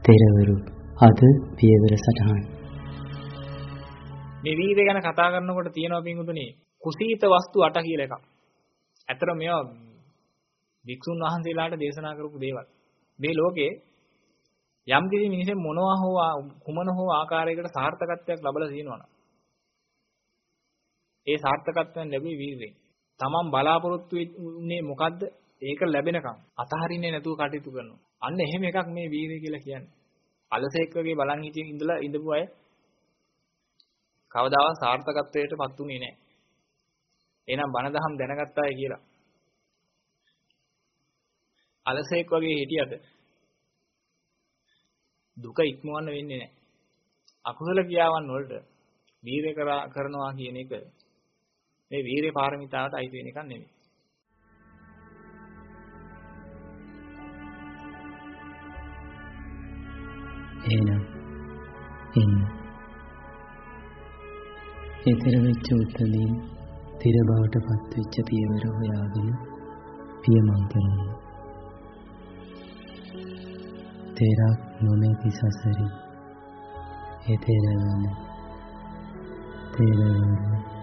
තෙරවරු අද පියවර සටහන්. මේ වීර්ය ගැන කතා කරනකොට තියෙනවා පින්වතුනි කුසීත වස්තු 8 කියලා එකක්. ඇත්තට මේවා වික්ෂුන් වහන්සේලාට දේශනා කරපු දේවල්. මේ ලෝකේ යම් කිසි මිනිහෙක් මොනවා හෝ කුමන හෝ ආකාරයකට සාර්ථකත්වයක් ලැබලා තියෙනවා. ඒ සාර්ථකත්වයෙන් ලැබුවේ වීර්යයෙන්. තමන් බලාපොරොත්තු වෙන්නේ මොකද්ද? ඒක ලැබෙනකම් අතහරින්නේ නැතුව කටයුතු කරනවා. අන්න එහෙම එකක් මේ වීර්යය කියලා කියන්නේ. අලසෙක් වගේ බලන් හිටිය ඉඳලා ඉඳපු අය කවදාවත් සාර්ථකත්වයටපත් උනේ නැහැ. එහෙනම් බණ දහම් දැනගත්ත අය කියලා. අලසෙක් වගේ හිටියට දුක ඉක්මවන්න වෙන්නේ නැහැ. අකුසල ක්‍රියාවන් වලට වීර්ය කරනවා කියන එක මේ වීර්ය පාරමිතාවට අයිති වෙන එකක් නෙමෙයි. එහෙනම් එන්න. ඊතර වෙච්ච උත්තරේ තිර බවට පත් වෙච්ච පියවර හොයාගෙන පියමන් කරන්න. තේරක් නොමැති සසරි එතෙරවන තෙරවන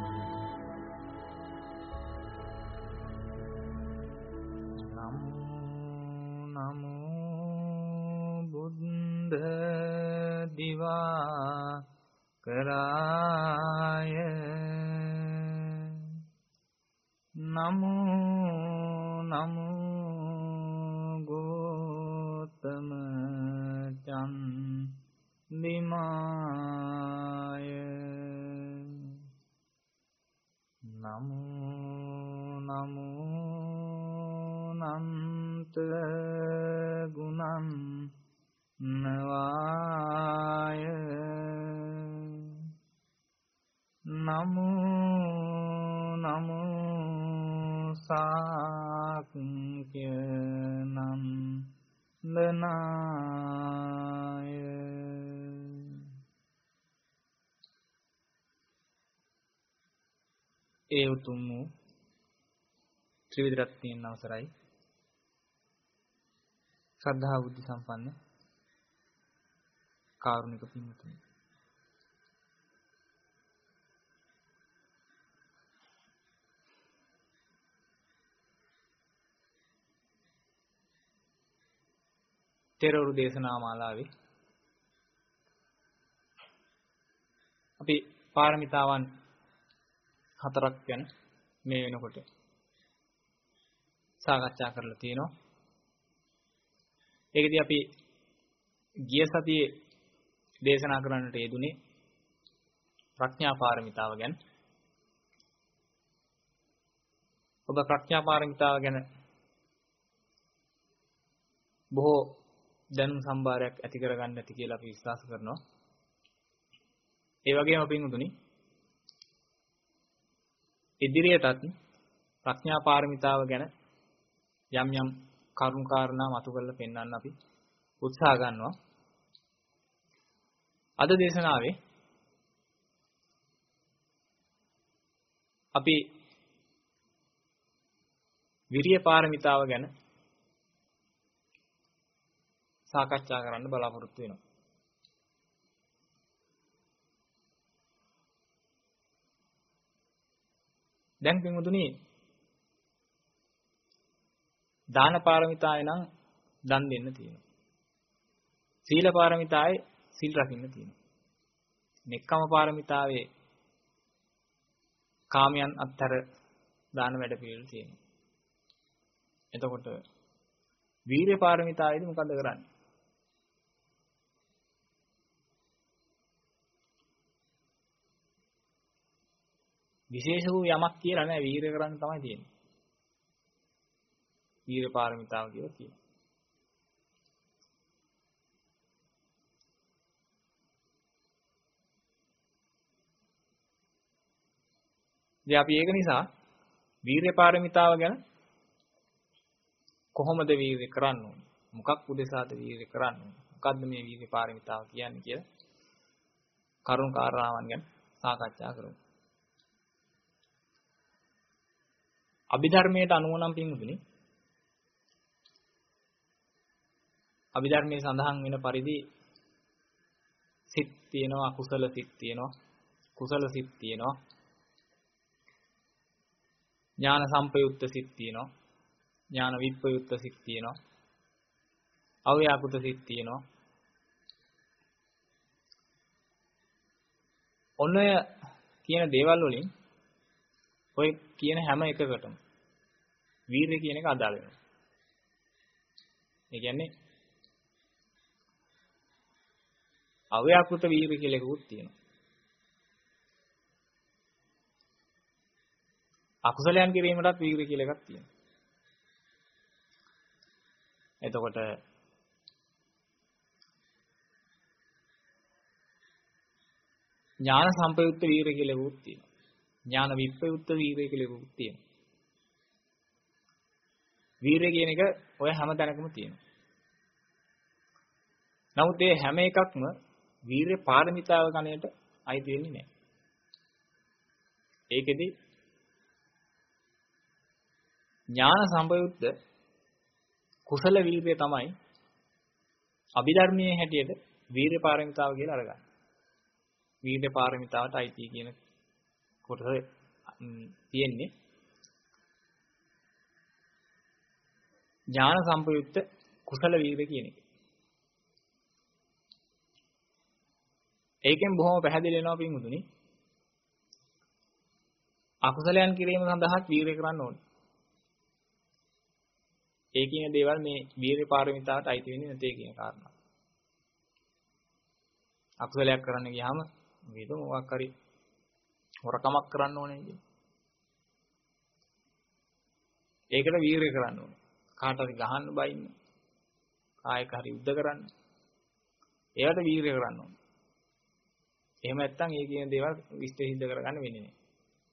දිවා කරාය නමෝ නමෝ ගෝතම චන්දිමාය නමෝ නමෝ නන්ත ගුණං නවාය නමෝ නමෝ සාක්‍ය නන්දනාය ඒ උතුම් ත්‍රිවිධ රත්නයන් අවසරයි ශ්‍රද්ධා බුද්ධ සම්පන්න කාරුණික පින්තුනි තෙරවරු දේශනා මාලාවේ අපි පාරමිතාවන් 4ක් ගැන මේ වෙනකොට සාකච්ඡා කරලා තියෙනවා. ඒකදී අපි ගිය සතියේ දේශනා කරන්නට යෙදුනේ ප්‍රඥා පාරමිතාව ගැන. ඔබ ප්‍රඥා පාරමිතාව ගැන බොහෝ දැනුම් සම්භාරයක් ඇති කරගන්න ඇති කියලා අපි විශ්වාස කරනවා. ඒ වගේම පින්වතුනි ඉදිරියටත් ප්‍රඥා පාරමිතාව ගැන යම් යම් කරුණු කාරණා මතු කරලා පෙන්වන්න අපි උත්සාහ ගන්නවා. අද දේශනාවේ අපි විරිය පාරමිතාව ගැන සාකච්ඡා කරන්න බලාපොරොත්තු වෙනවා. දැන් පින්වතුනි දාන පාරමිතාවේ නම් දන් දෙන්න තියෙනවා. සීල පාරමිතාවේ සීල් රකින්න තියෙනවා. නෙක්ඛම් පාරමිතාවේ කාමයන් අත්තර දාන වැඩ පිළිවෙල තියෙනවා. එතකොට වීර්ය පාරමිතාවේදී මොකද කරන්නේ? විශේෂ වූ යමක් කියලා නෑ වීර්ය කරන්න තමයි තියෙන්නේ. වීර්ය පාරමිතාව කියලා කියනවා. ඉතින් අපි ඒක නිසා වීර්ය පාරමිතාව ගැන කොහොමද වීර්ය කරන්න ඕනේ? මොකක් උදෙසාද වීර්ය කරන්න ඕනේ? මොකද්ද මේ වීර්ය පාරමිතාව කියන්නේ කියලා කරුණු කාරණාවන් ගැන සාකච්ඡා කරමු. අභිධර්මයට අනුව නම් පින්වතුනි අභිධර්මයේ සඳහන් වෙන පරිදි සිත් තියෙනවා, අකුසල සිත් තියෙනවා, කුසල සිත් තියෙනවා, ඥාන සම්පයුක්ත සිත් තියෙනවා, ඥාන විප්‍රයුක්ත සිත් තියෙනවා, අව්‍යාකෘත සිත් තියෙනවා. ඔන්න ඔය කියන දේවල් වලින් ඔය කියන හැම එකකටම වීරිය කියන එක අදාළ වෙනවා. ඒ කියන්නේ අව්‍යාකෘත වීරිය කියලා එකකුත් තියෙනවා. අකුසලයන් කිරීමටත් වීරිය කියලා එකක් තියෙනවා. එතකොට ඥාන සම්පයුක්ත වීරිය කියලා එකකුත් තියෙනවා. ඥාන විප්‍රයුක්ත වීරිය කියලා එකකුත් තියෙනවා. වීරිය කියන එක ඔය හැම තැනකම තියෙනවා. නමුත් මේ හැම එකක්ම වීරිය පාරමිතාව ගණයට අයිති වෙන්නේ නැහැ. ඒකෙදි ඥාන සම්පයුක්ත කුසල වීරිය තමයි අභිධර්මයේ හැටියට වීරිය පාරමිතාව කියලා අරගන්නේ. වීරිය පාරමිතාවට අයිති කියන කොටස තියෙන්නේ ඥාන සම්පයුක්ත කුසල වීරිය කියන එක. ඒකෙන් බොහොම පැහැදිලි වෙනවා පින්වතුනි. අකුසලයන් කිරීම සඳහා වීරිය කරන්න ඕනේ. ඒ කියන දේවල් මේ වීරිය පාරමිතාවට අයිති වෙන්නේ නැtei කියන කාරණා. අකුසලයක් කරන්න ගියාම වේද මොකක් හරි හොරකමක් කරන්න ඕනේ නේද? ඒකට වීරිය කරන්න ඕනේ. කාට හරි ගහන්න බයින්න. කායක හරි යුද්ධ කරන්න. ඒකට වීරිය කරන්න ඕනේ. එහෙම නැත්නම් ඒ කියන දේවල් විශ්ලේෂ සිද්ධ කරගන්න වෙන්නේ නැහැ.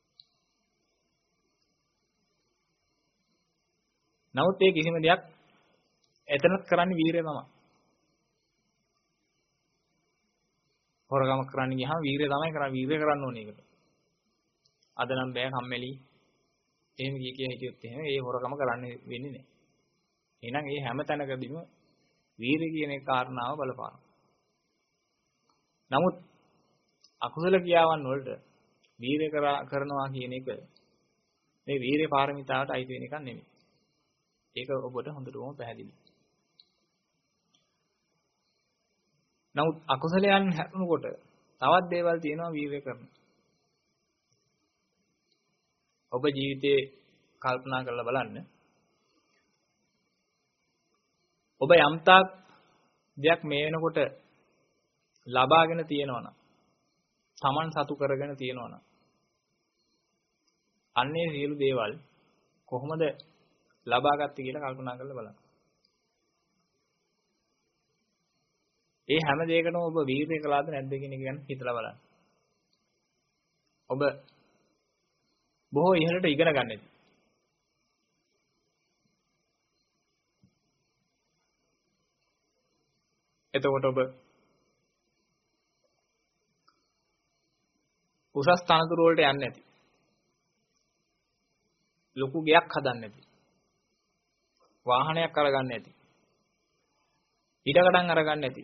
නමුත් ඒ කිසිම දෙයක් එතනත් කරන්නේ වීරිය තමයි. හොරගම කරන්න ගියාම වීරිය තමයි කරන්නේ. වීරිය කරන්න ඕනේ ඒකට. අද නම් බෑ කම්මැලි. එහෙම කිය හිටියොත් එහෙම ඒ හොරගම කරන්න වෙන්නේ නැහැ. එහෙනම් මේ හැම තැනකදීම වීරිය කියන ඒ කාරණාව බලපානවා. නමුත් අකුසල ක්‍රියාවන් වලට වීරිය කරනවා කියන එක මේ වීරිය පාරමිතාවට අයිති වෙන එකක් නෙමෙයි. ඒක ඔබට හොඳටම පැහැදිලි. නමුත් අකුසලයන් හැරුණකොට තවත් දේවල් තියෙනවා වීරිය කරන. ඔබ ජීවිතේ කල්පනා කරලා බලන්න. ඔබ යම්තාක් දෙයක් මේ වෙනකොට ලබාගෙන තියෙනවනම් Taman සතු කරගෙන තියෙනවනම් අන්නේ සියලු දේවල් කොහොමද ලබාගත්තේ කියලා කල්පනා කරලා බලන්න. ඒ හැම දෙයකටම ඔබ වීරිය කළාද නැද්ද කියන එක ගැන හිතලා බලන්න. ඔබ බොහෝ ඉහළට ඉගෙන ගන්න ඇති. එතකොට ඔබ උසස් තනතුරු වලට යන්නේ නැති. ලොකු ගයක් හදන්නේ නැති. වාහනයක් අරගන්න නැති. ඊටකඩම් අරගන්න නැති.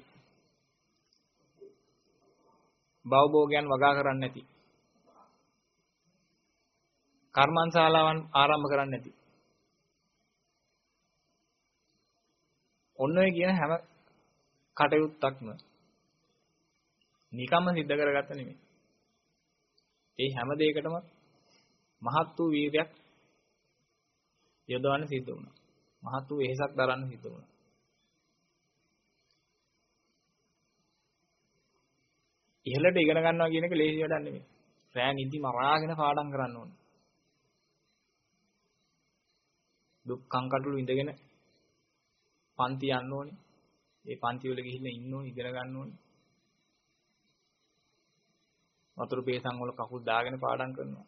භවභෝගයන් වගා කරන්නේ නැති. කර්මන්ශාලාවන් ආරම්භ කරන්නේ නැති. ඔන්න ඔය කියන හැම කටයුත්තක්ම නිකම්ම සිද්ධ කරගත්ත නෙමෙයි. ඒ හැම දෙයකටම මහත් වූ වීර්යයක් යොදවන්න සිද්ධ වුණා. මහත් වූ වෙහෙසක් දරන්න සිද්ධ වුණා. ඉහළට ඉගෙන ගන්නවා කියන එක ලේසි වැඩක් නෙමෙයි. රෑ නිදි මරාගෙන පාඩම් කරන්න ඕනේ. දුක් කංකටොළු ඉඳගෙන පන්ති යන්න ඕනේ. ඒ පන්ති වල ගිහිල්ලා ඉන්න ඕනේ, ඉගෙන ගන්න ඕනේ. වතුරු පේසන් වල කකුල් දාගෙන පාඩම් කරනවා.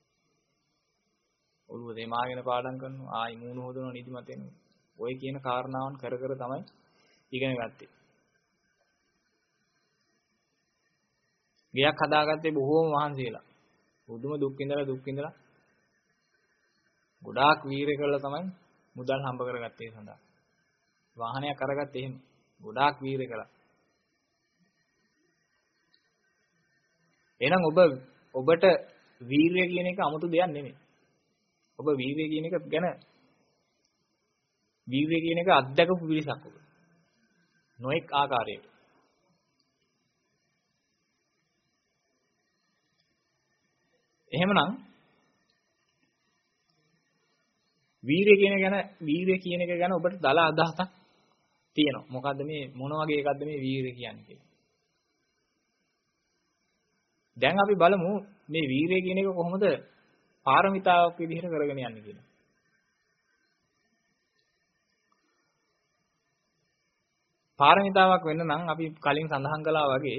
ඔළුව දෙමාගෙන පාඩම් කරනවා. ආයි මූණ හොදනවා නිදිමත එනවා. ඔය කියන කාරණාවන් කර කර තමයි ඉගෙන ගත්තේ. ගයක් හදාගත්තේ බොහෝම මහන්සියලා. බුදුම දුක් විඳලා ගොඩාක් වීරය කළා තමයි මුදල් හම්බ කරගත්තේ සඳහා. වාහනයක් අරගත්තේ එහෙම. ගොඩාක් වීරය කළා. එහෙනම් ඔබට වීරය කියන එක 아무තු දෙයක් නෙමෙයි. ඔබ වීරය කියන එක ගැන වීරය කියන එක අත්දකපු පිරිසක් ඔබ. නොඑක් ආකාරයකට. එහෙමනම් වීරය කියන එක ගැන ඔබට දල අදහසක් තියෙනවා. මොකද්ද මේ මොන වගේ එකක්ද මේ වීරය කියන්නේ කියලා. දැන් අපි බලමු මේ වීරය කියන එක කොහොමද පාරමිතාවක් විදිහට කරගෙන යන්නේ කියලා. පාරමිතාවක් වෙන්න නම් අපි කලින් සඳහන් කළා වගේ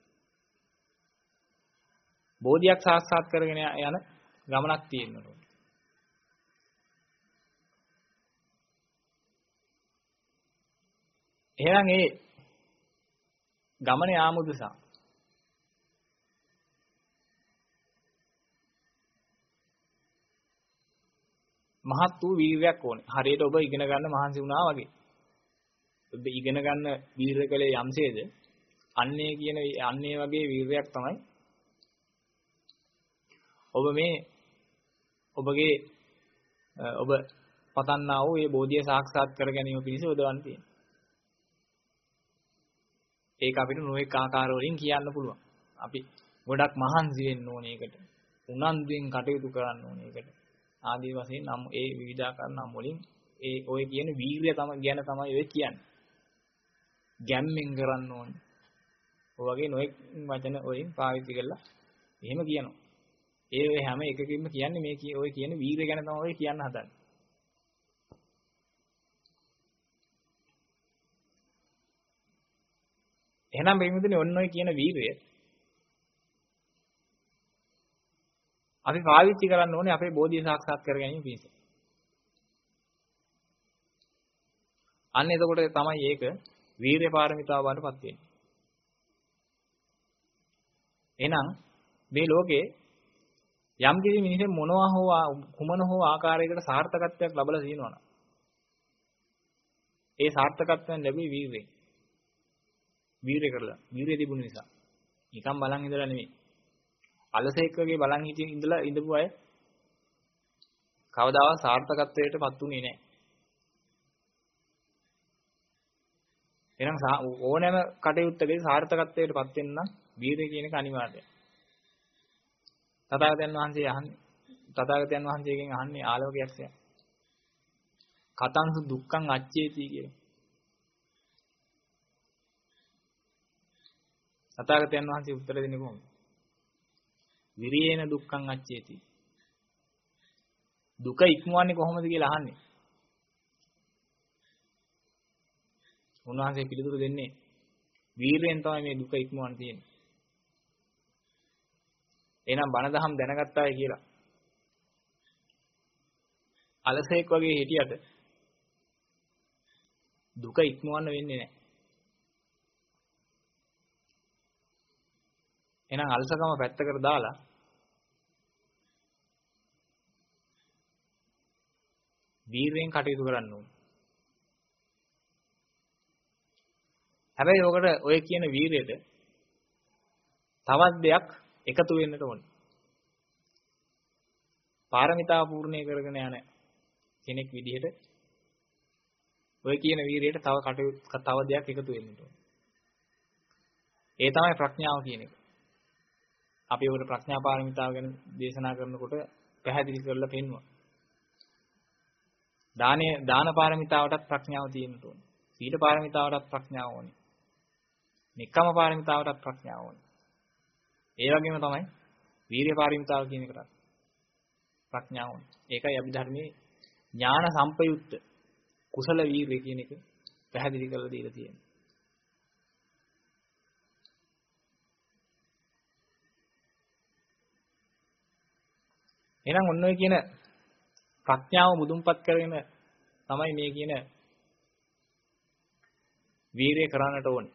බෝධියක් සාක්ෂාත් කරගෙන යන ගමනක් තියෙනවා. එහෙනම් ඒ ගමනේ ආමුදුසා මහත් වූ වීර්යයක් ඕනේ. හරියට ඔබ ඉගෙන ගන්න මහන්සි වුණා වගේ. ඔබ ඉගෙන ගන්න වීර්ය කලේ යම්සේද අන්නේ වගේ වීර්යයක් තමයි ඔබ ඔබ පතන්නා වූ මේ බෝධිය සාක්ෂාත් කර ගැනීම පිණිස උදවන්න තියෙනවා. ඒක අපිට නොඑක ආකාර වලින් කියන්න පුළුවන්. අපි ගොඩක් මහන්සි වෙන්න ඕනේ ඒකට. උනන්දුවෙන් කටයුතු කරන්න ඕනේ ඒකට. ආදී වශයෙන් නම් ඒ විවිධාකාර නම් වලින් ඔය කියන වීර්යය ගැන තමයි ඔය කියන්නේ. ගැම්මෙන් කරන්න ඕනේ. ඔය වගේ නොඑක් වචන වලින් පාවිච්චි කරලා එහෙම කියනවා. ඒ හැම එකකින්ම කියන්නේ මේ ඔය කියන වීර්යය ගැන තමයි ඔය කියන්න හදන්නේ. එහෙනම් මේ විදිහේ ඔන්න ඔය කියන වීර්යය අපි පාවිච්චි කරන්න ඕනේ අපේ බෝධිය සාක්ෂාත් කර ගැනීම පිණිස. අන්න එතකොට තමයි ඒක වීර්ය පාරමිතාව වඩපත් වෙන්නේ. එහෙනම් මේ ලෝකේ යම් කිසි මිනිහෙක් මොනවා හෝ කුමන හෝ ආකාරයකට සාර්ථකත්වයක් ලැබලා තියෙනවා නම් ඒ සාර්ථකත්වයෙන් ලැබුවේ වීර්යයෙන්. වීර්ය කරලා වීර්ය තිබුණ නිසා. නිකන් බලන් ඉඳලා නෙමෙයි. අලසෙක් වගේ බලන් ඉඳලා ඉඳපු අය කවදාවත් සාර්ථකත්වයටපත් උනේ නැහැ. එහෙනම් ඕනෑම කටයුත්තකදී සාර්ථකත්වයටපත් වෙන්න නම් වීර්ය කියන එක අනිවාර්යයි. තථාගතයන් වහන්සේගෙන් අහන්නේ ආලෝකයක්සයක්. කතංසු දුක්ඛං අච්චේති කියලා. තථාගතයන් වහන්සේ උත්තර දෙන්නේ කොහොමද? විරියේන දුක්ඛං අච්චේති. දුක ඉක්මවන්නේ කොහොමද කියලා අහන්නේ. උන්වහන්සේ පිළිතුරු දෙන්නේ වීරයෙන් තමයි මේ දුක ඉක්මවන්න තියෙන්නේ. එහෙනම් බණ දහම් දැනගත්තාය කියලා අලසෙක් වගේ හිටියට දුක ඉක්මවන්න වෙන්නේ නැහැ. එහෙනම් අලසකම පැත්තකට දාලා වීරයෙන් කටයුතු කරන්න ඕනේ. හැබැයි ඔය කියන වීරයට තවත් දෙයක් එකතු වෙන්නට ඕනේ. පාරමිතා පූර්ණේ කරගෙන යන කෙනෙක් විදිහට ඔය කියන වීරයට තව දෙයක් එකතු වෙන්නට ඕනේ. ඒ තමයි ප්‍රඥාව කියන එක. අපි ඔකට ප්‍රඥා පාරමිතාව ගැන දේශනා කරනකොට පැහැදිලි කරලා පෙන්වුවා. දාන පාරමිතාවටත් ප්‍රඥාව තියෙන්න ඕනේ. සීල පාරමිතාවටත් ප්‍රඥාව ඕනේ. නික්කම පාරමිතාවටත් ප්‍රඥාව ඕනේ. ඒ වගේම තමයි වීර්ය පාරමිතාව කියන එකටත් ප්‍රඥාව ඕනේ. ඒකයි අභිධර්මයේ ඥාන සම්පයුක්ත කුසල වීර්ය කියන එක පැහැදිලි කරලා දීලා තියෙනවා. එහෙනම් ඔන්න ඔය කියන ප්‍රඥාව මුදුන්පත් කරගෙන තමයි මේ කියන වීර්යය කරන්නට ඕනේ.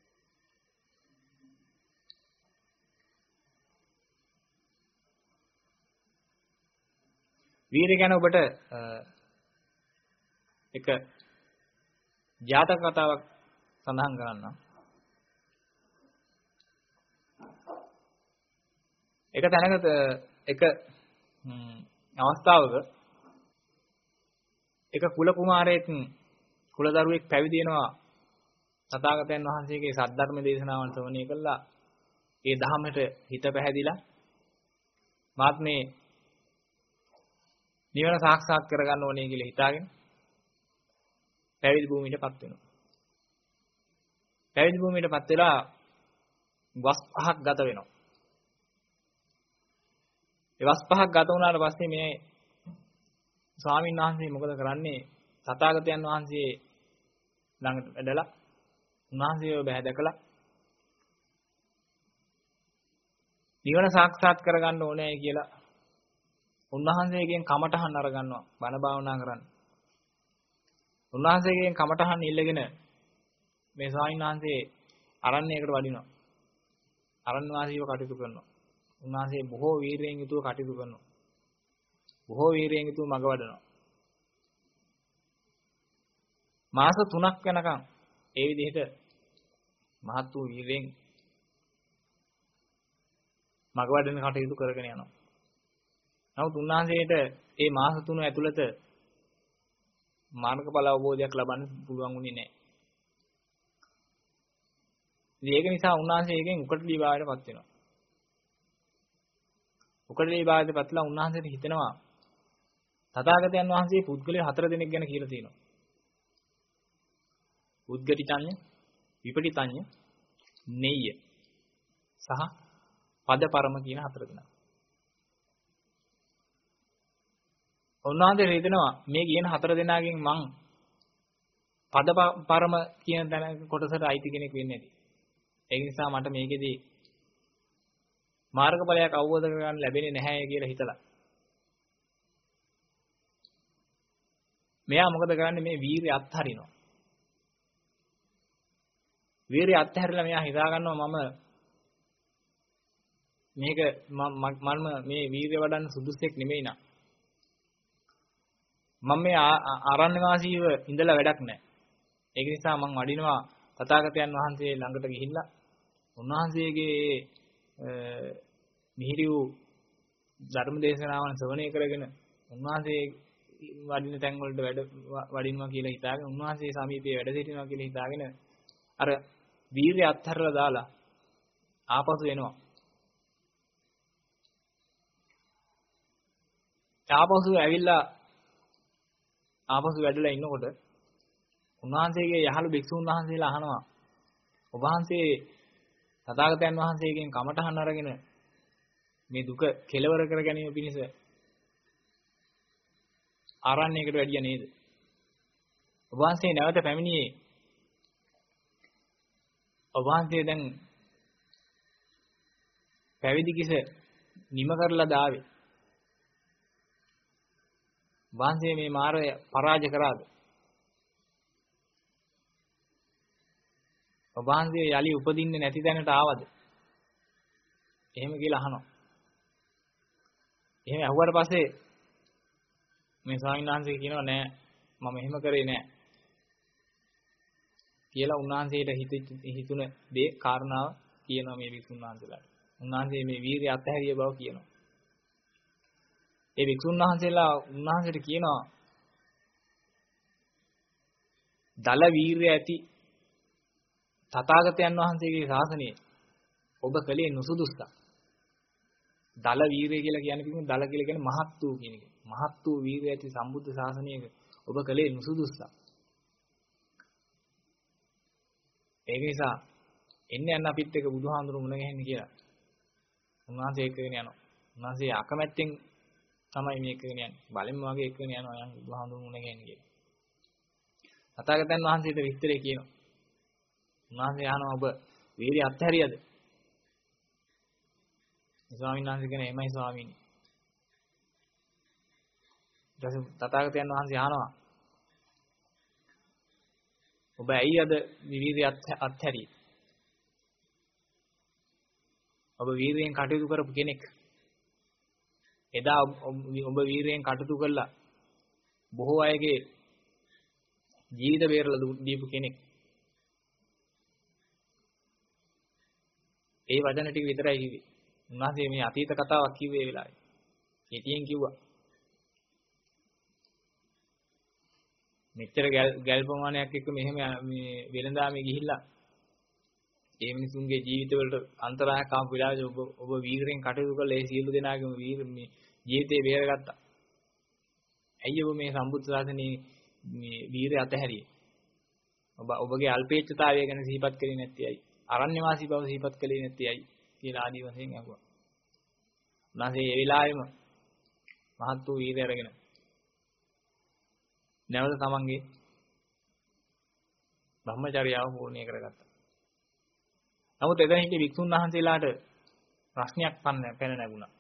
වීර්ය ගැන ඔබට එක ජාතක කතාවක් සඳහන් කරන්නම්. එක තැනකට එක අවස්ථාවක එක කුල කුමාරයෙක් කුලදරුවෙක් පැවිදි වෙනවා තථාගතයන් වහන්සේගේ සද්ධර්ම දේශනාවන් ශ්‍රවණය කළා. ඒ ධහමට හිත පැහැදිලා මාත් මේ නිවන සාක්ෂාත් කරගන්න ඕනේ කියලා හිතාගෙන පැවිදි භූමියටපත් වෙනවා. පැවිදි භූමියටපත් වෙලා වස් 5ක් ගත වෙනවා. ඒ වස් 5ක් ගත වුණාට පස්සේ මේ ස්වාමීන් වහන්සේ මොකද කරන්නේ? තථාගතයන් වහන්සේ ළඟට වැඩලා උන්වහන්සේව බැහැ දැකලා නිවන සාක්ෂාත් කරගන්න ඕනේ කියලා උන්වහන්සේගෙන් කමඨහන් අරගන්නවා බණ භාවනා කරන්න. උන්වහන්සේගෙන් කමඨහන් ඉල්ලගෙන මේ ස්වාමීන් වහන්සේ අරණ්‍යයකට වඩිනවා. අරණ්‍ය වාසීව කටයුතු කරනවා. උන්වහන්සේ බොහෝ වීරියෙන් යුතුව කටයුතු කරනවා. බොහෝ වීරියෙන් යුතුව මඟ වඩනවා. මාස 3ක් යනකම් ඒ විදිහට මහත් වූ වීරියෙන් මඟ වඩන කටයුතු කරගෙන යනවා. නමුත් උන්වහන්සේට මේ මාස 3 ඇතුළත මාර්ගඵල අවබෝධයක් ලබන්න පුළුවන් වුණේ නැහැ. ඒක නිසා උන්වහන්සේ එකෙන් උකටලී භාවයටපත් වෙනවා. උකටලී භාවයටපත්ලා උන්වහන්සේට හිතෙනවා තථාගතයන් වහන්සේ පුද්ගලයන් 4 දෙනෙක් ගැන කියලා තියෙනවා. උද්ගටිතඤ්ඤ, විපටිතඤ්ඤ, නෙය්‍ය සහ පදපරම කියන 4 දෙනා. උන්වහන්සේ හිතනවා මේ කියන 4 දෙනාගෙන් මං පදපරම කියන දැන කොටසට අයිති කෙනෙක් වෙන්නේ නැති. ඒ නිසා මට මේකෙදී මාර්ගඵලයක් අවබෝධ කරගන්න ලැබෙන්නේ නැහැ කියලා හිතලා. මෙයා මොකද කරන්නේ මේ වීරිය අත්හරිනවා. වීරිය අත්හැරලා මෙයා හිතා ගන්නවා මම මේක මම මේ වීරිය වඩන්න සුදුස්සෙක් නෙමෙයි නා. මම මේ ආරණ්‍ය වාසීව ඉඳලා වැඩක් නැහැ. ඒක නිසා මම වඩිනවා තථාගතයන් වහන්සේ ළඟට ගිහිල්ලා උන්වහන්සේගේ මිහිරි වූ ධර්ම දේශනාවන් ශ්‍රවණය කරගෙන උන්වහන්සේ වඩින තැන් වලට වඩිනවා කියලා හිතාගෙන උන්වහන්සේ සමීපයේ වැඩ සිටිනවා කියලා හිතාගෙන අර වීරිය අත්හැරලා දාලා ආපසු එනවා. ආපසු ඇවිල්ලා ආපසු වැඩලා ඉන්නකොට උන්වහන්සේගේ යහළු භික්ෂුන් වහන්සේලා අහනවා ඔබ වහන්සේ තථාගතයන් වහන්සේගෙන් කමඨහන් අරගෙන මේ දුක කෙලවර කර ගැනීම පිණිස ආරණ්‍යයකට වැඩියා නේද? ඔබ වහන්සේ නැවත පැමිණියේ ඔබ වහන්සේ දැන් පැවිදි කිස නිම කරලා දාවේ. වහන්සේ මේ මාරය පරාජය කරාද? ඔබ වහන්සේ යලි උපදින්නේ නැති තැනට ආවද? එහෙම කියලා අහනවා. එහෙම අහුවට පස්සේ මේ ස්වාමීන් වහන්සේ කියනවා නෑ මම එහෙම කරේ නෑ කියලා උන්වහන්සේට හිතුන දේ කාරණාව කියනවා මේ විසුණු වහන්සේලාට. උන්වහන්සේ මේ වීරිය අත්හැරිය බව කියනවා. ඒ විසුණු වහන්සේලා උන්වහන්සේට කියනවා දල වීරිය ඇති තථාගතයන් වහන්සේගේ ශාසනයේ ඔබ කලේ නුසුදුස්සක්. දල වීරිය කියලා කියන්නේ දල කියලා කියන්නේ මහත් වූ කියන එක. මහත් වූ වීරිය ඇති සම්බුද්ධ ශාසනයක ඔබ කලේ නුසුදුස්සක්. ඒක නිසා එන්න යන්න අපිත් එක්ක බුදුහාමුදුරු මුණ ගැහෙන්න කියලා. උන්වහන්සේ එක්කගෙන යනවා. උන්වහන්සේ අකමැත්තෙන් තමයි මේ එක්කගෙන යන්නේ. බලෙන්ම වගේ එක්කගෙන යනවා යන් බුදුහාමුදුරු මුණ ගැහෙන්න කියලා. තථාගතයන් වහන්සේට විස්තරේ කියනවා. උන්වහන්සේ අහනවා ඔබ වීරිය අත්හැරියද? ස්වාමීන් වහන්සේ කියන එමය ස්වාමීනි. ඊට පස්සේ තථාගතයන් වහන්සේ අහනවා ඔබ ඇයි අද වීරිය අත්හැරියේ? ඔබ වීරියෙන් කටයුතු කරපු කෙනෙක්. එදා ඔබ වීරියෙන් කටයුතු කළා බොහෝ අයගේ ජීවිත බේරලා දීපු කෙනෙක්. ඒ වචන ටික විතරයි කිව්වේ. උන්වහන්සේ මේ අතීත කතාවක් කිව්වේ ඒ වෙලාවේ. කෙටියෙන් කිව්වා. මෙච්චර ගැල් ප්‍රමාණයක් එක්ක මෙහෙම මේ වෙළඳාමේ ගිහිල්ලා ඒ මිනිසුන්ගේ ජීවිතවලට අන්තරායක් ආපු වෙලාවේ ඔබ වීරයෙන් කටයුතු කළා ඒ සියලු දෙනාගේම මේ ජීවිතේ බේරගත්තා. ඇයි ඔබ මේ සම්බුද්ධ ශාසනයේ මේ වීරය අතහැරියේ? ඔබගේ අල්පේච්ඡතාවය ගැන සිහිපත් කළේ නැත්තේ ඇයි? අරණ්‍ය වාසී බව සිහිපත් කළේ නැත්තේ ඇයි? කියලා ආදී වශයෙන් අහුවා. උන්වහන්සේ ඒ වෙලාවෙම මහත් වූ වීරය අරගෙන නැවත තමන්ගේ බ්‍රහ්මචර්යාව පූර්ණිය කරගත්තා. නමුත් එතන හිටිය වික්ෂුන් වහන්සේලාට ප්‍රශ්නයක් පැන නැගුණා.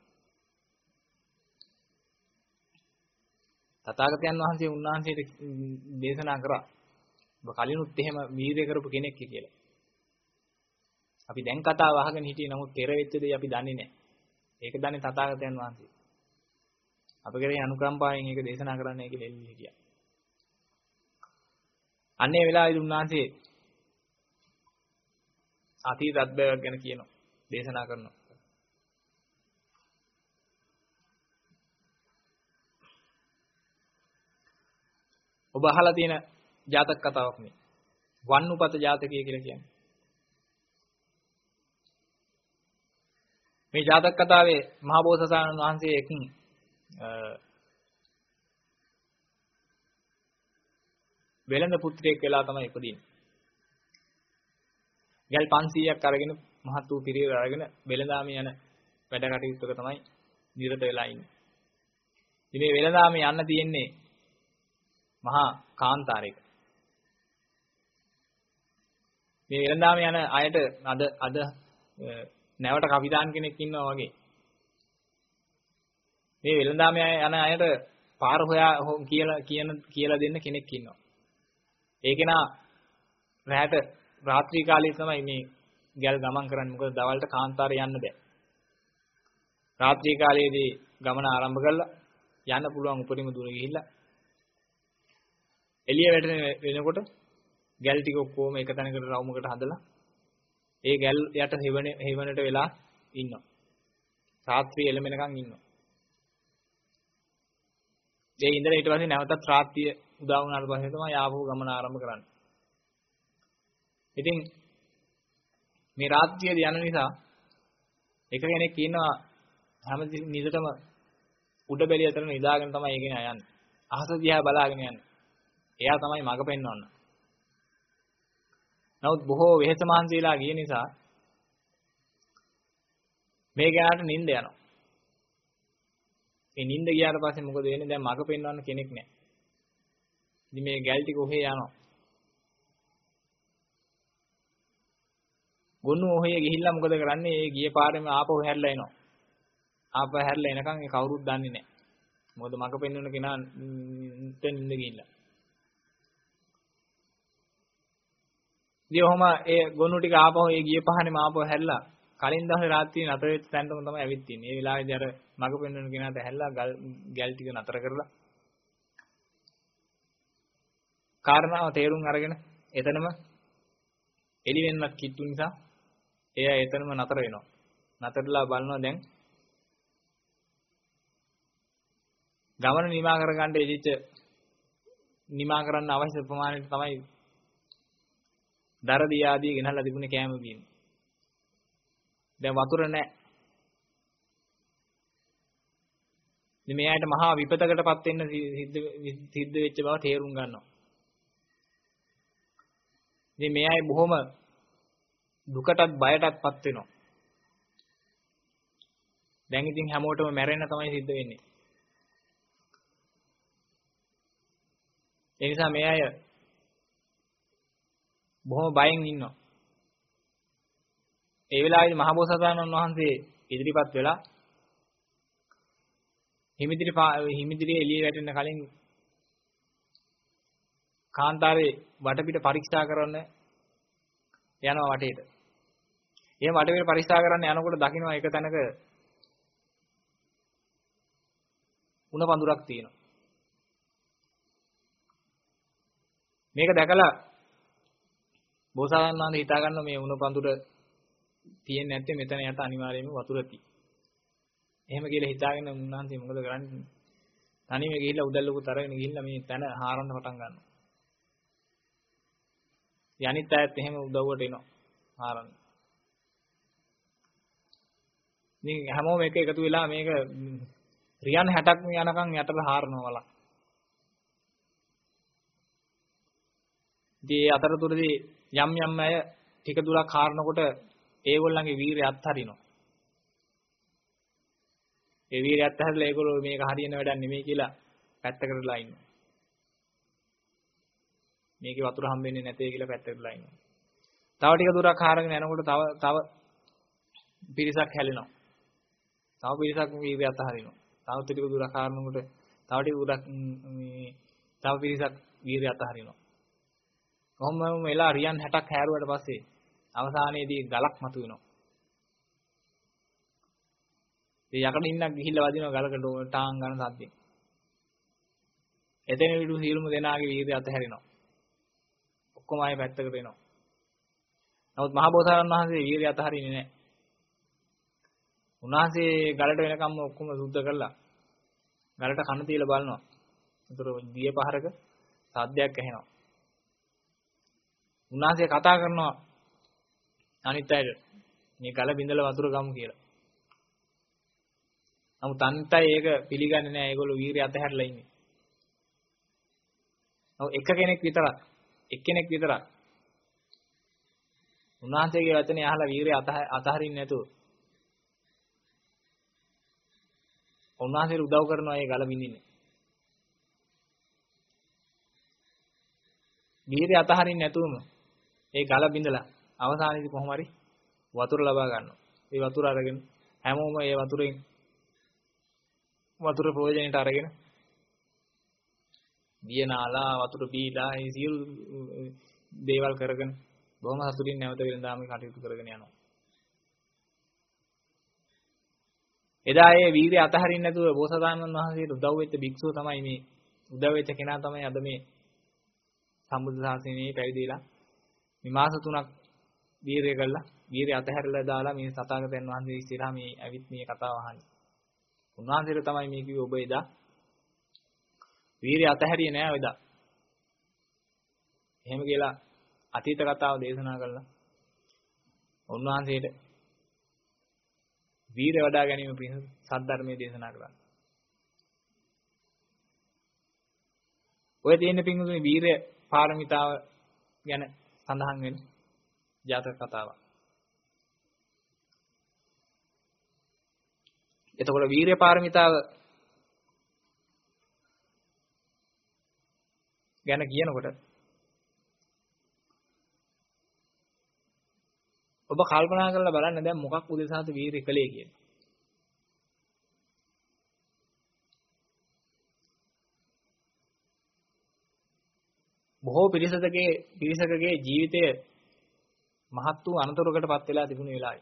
තථාගතයන් වහන්සේ උන්වහන්සේට දේශනා කරා ඔබ කලිනුත් එහෙම වීරය කරපු කෙනෙක් කියලා. අපි දැන් කතාව අහගෙන හිටියේ නමුත් පෙර වෙච්ච දේ අපි දන්නේ නැහැ. ඒක දන්නේ තථාගතයන් වහන්සේ. අප කෙරෙහි අනුකම්පාවෙන් ඒක දේශනා කරන්නයි කියලා එල්ලී හිටියා. අන්නේ වෙලාවේදී උන්වහන්සේ අතීත අත්දැකීම් ගැන කියනවා දේශනා කරනවා. ඔබ අහලා තියෙන ජාතක කතාවක් මේ. වන්නුපත ජාතකය කියලා කියන්නේ. මේ ජාතක කතාවේ මහා බෝසතාණන් වහන්සේ එකින් වෙළඳ පුත්‍රයෙක් වෙලා තමයි ඉපදින්නේ. ගල් 500ක් අරගෙන මහත් වූ පිරිවර අරගෙන වෙළඳාමේ යන වැඩ කටයුත්තක තමයි නිරත වෙලා ඉන්නේ. ඉතින් මේ වෙළඳාමේ යන්න තියෙන්නේ මහා කාන්තාරයක. මේ වෙළඳාමේ යන අයට අද නැවට කපිතාන් කෙනෙක් ඉන්නවා වගේ. මේ වෙළඳාමේ යන අයට පාර හොයා කියලා දෙන්න කෙනෙක් ඉන්නවා. ඒ කෙනා රැට රාත්‍රී කාලයේ තමයි මේ ගල් ගමන් කරන්නේ. මොකද දවල්ට කාන්තාරේ යන්න බෑ. රාත්‍රී කාලයේදී ගමන ආරම්භ කළා යන්න පුළුවන් උපරිම දුර ගිහිල්ලා එළිය වැටෙන වෙනකොට ගල් ටික ඔක්කොම එක තැනකට රවුමකට හදලා ඒ ගල් යට හෙවණට වෙලා ඉන්නවා. රාත්‍රී එළමෙනකන් ඉන්නවා. ඒ ඉඳලා ඊට පස්සේ නැවතත් රාත්‍රිය උදා වුණාට පස්සේ තමයි ආපහු ගමන ආරම්භ කරන්නේ. ඉතින් මේ රාත්‍රියේදී යන නිසා එක කෙනෙක් ඉන්නවා හැම නිදටම උඩ බැලිය අතර නිදාගෙන තමයි ඒ කෙනා යන්නේ. අහස දිහා බලාගෙන යන්නේ. එයා තමයි මඟ පෙන්වන්න. නමුත් බොහෝ වෙහෙස මහන්සියලා ගිය නිසා මේ කෙනාට නිින්ද යනවා. ඒ නිින්ද ගියාට පස්සේ මොකද වෙන්නේ? දැන් මඟ පෙන්වන්න කෙනෙක් නැහැ. ඉතින් මේ ගැල් ටික ඔහේ යනවා. ගොනු ඔහේ ගිහිල්ලා මොකද කරන්නේ? ඒ ගිය පාරෙම ආපහු හැරිලා එනවා. ආපහු හැරිලා එනකන් ඒ කවුරුත් දන්නේ නැහැ. මොකද මඟ පෙන්වන්න කෙනා නිින්ද ගිහිල්ලා. ඉතින් ඔහම ඒ ගොනු ටික ආපහු ඒ ගිය පහනේම ආපහු හැරිලා කලින් දවසේ රාත්‍රියේ නතර වෙච්ච තැනටම තමයි ඇවිත් තින්නේ. ඒ වෙලාවේදී අර මඟ පෙන්වන්න කෙනාට හැරිලා ගැල් ටික නතර කරලා කාරණාව තේරුම් අරගෙන එතනම එළි වෙන්නත් කිට්ටු නිසා එයා එතනම නතර වෙනවා. නතරලා බලනවා දැන් ගමන නිමා කරගන්න එදිච්ච නිමා කරන්න අවශ්‍ය ප්‍රමාණයට තමයි දරදී ආදී ගෙනල්ලා තිබුණේ කෑම බීම. දැන් වතුර නැහැ. ඉතින් මේ ආයත මහා විපතකටපත් වෙන්න සිද්ධ වෙච්ච බව තේරුම් ගන්නවා. ඉතින් මේ අය බොහොම දුකටත් බයටත්පත් වෙනවා. දැන් ඉතින් හැමෝටම මැරෙන්න තමයි සිද්ධ වෙන්නේ. ඒ නිසා මේ අය බොහොම බයෙන් ඉන්නවා. ඒ වෙලාවේදී මහබෝසතාණන් වහන්සේ ඉදිරිපත් වෙලා හිමිදිරියේ එළිය වැටෙන්න කලින් කාන්තාරේ වටපිට පරීක්ෂා කරන්න යනවා වටේට. එහෙම වටපිට පරීක්ෂා කරන්න යනකොට දකින්න එක තැනක උණ පඳුරක් තියෙනවා. මේක දැකලා බෝසතාණන් වහන්සේ හිතා ගන්න මේ උණ පඳුර තියෙන්නේ නැත්තේ මෙතන යට අනිවාර්යයෙන්ම වතුර තියෙයි. එහෙම කියලා හිතාගෙන උන්වහන්සේ මොකද කරන්නේ? තනියම ගිහිල්ලා උදැල්ලකුත් අරගෙන ගිහිල්ලා මේ තන හාරන්න පටන් ගන්නවා. යනිත් අයත් එහෙම උදව්වට එනවා හාරන්න. ඉතින් හැමෝම එක එකතු වෙලා මේක රියන් 60ක් යනකම් යටට හාරනවා වල. ඉතින් අතරතුරදී යම් යම් අය ටික දුරක් හාරනකොට ඒගොල්ලන්ගේ වීරිය අත්හරිනවා. ඒ වීරිය අත්හැරලා ඒගොල්ලෝ මේක හරියන වැඩක් නෙමෙයි කියලා පැත්තකටලා ඉන්නවා. මේකේ වතුර හම්බෙන්නේ නැතේ කියලා පැත්තකටලා ඉන්නවා. තව ටික දුරක් හාරගෙන යනකොට තව පිරිසක් හැලෙනවා. තව පිරිසක් වීරිය අත්හරිනවා. තව ටික දුරක් හාරනකොට තව ටික දුරක් මේ තව පිරිසක් වීරිය අත්හරිනවා. කොහොමම වෙලා රියන් 60ක් හැරුවට පස්සේ අවසානයේදී ගලක් මතුවෙනවා. ඒ යකඩ ඉන්නක් ගිහිල්ලා වදිනවා ගලකට ටාන් ගන්න සද්දෙන්. එතන විදු සියලුම දෙනාගේ වීරිය අතහැරෙනවා. ඔක්කොම ආයෙ පැත්තකට එනවා. නමුත් මහ බෝසතාණන් වහන්සේ වීරිය අතහරින්නේ නැහැ. උන්වහන්සේ ගලට වෙනකම්ම ඔක්කොම සුද්ධ කරලා ගලට කන තියලා බලනවා. ඒතර දිය පහරක සද්දයක් ඇහෙනවා. උන්වහන්සේ කතා කරනවා අනිත් අයට මේ ගල බින්දලා වතුර ගමු කියලා. නමුත් අනිත් අය ඒක පිළිගන්නේ නැහැ. ඒගොල්ලෝ වීරිය අතහැරලා ඉන්නේ. නමුත් එක්කෙනෙක් විතරක් උන්වහන්සේගේ වචනේ අහලා වීරිය අතහරින්නේ නැතුව උන්වහන්සේට උදව් කරනවා ඒ ගල බින්දින්නේ. වීරිය අතහරින්නේ නැතුවම ඒ ගල බින්දලා අවසානයේදී කොහොම හරි වතුර ලබා ගන්නවා. ඒ වතුර අරගෙන හැමෝම ඒ වතුර ප්‍රයෝජනෙට අරගෙන දිය නාලා වතුර බීලා ඒ සියලු දේවල් කරගෙන බොහොම සතුටින් නැවත වෙනදාම කටයුතු කරගෙන යනවා. එදා ඒ වීරිය අතහරින්න නැතුව බෝසතාණන් වහන්සේට උදව් වෙච්ච භික්ෂුව තමයි මේ උදව් වෙච්ච කෙනා තමයි අද මේ සම්බුද්ධ ශාසනයේ පැවිදිලා මේ මාස 3ක් වීරිය කළා. වීරිය අතහැරලා දාලා මේ සතාගතයන් වහන්සේ ඉස්සරහා මේ ඇවිත් මේ කතාව අහන්නේ. උන්වහන්සේට තමයි මේ කිව්වේ ඔබ එදා වීරිය අතහැරියේ නෑ එදා. එහෙම කියලා අතීත කතාව දේශනා කළා. උන්වහන්සේට වීරිය වඩා ගැනීම පිණිස සද්ධර්මයේ දේශනා කළා. ඔය තියෙන පින්වතුනි වීරිය පාරමිතාව ගැන සඳහන් වෙන ජාතක කතාවක්. එතකොට වීරිය පාරමිතාව ගැන කියනකොට ඔබ කල්පනා කරලා බලන්න දැන් මොකක් උදෙසාද වීරිය කළේ කියලා. බොහෝ පිරිසකගේ ජීවිතය මහත් වූ අනතුරකටපත් වෙලා තිබුණු වෙලාවයි.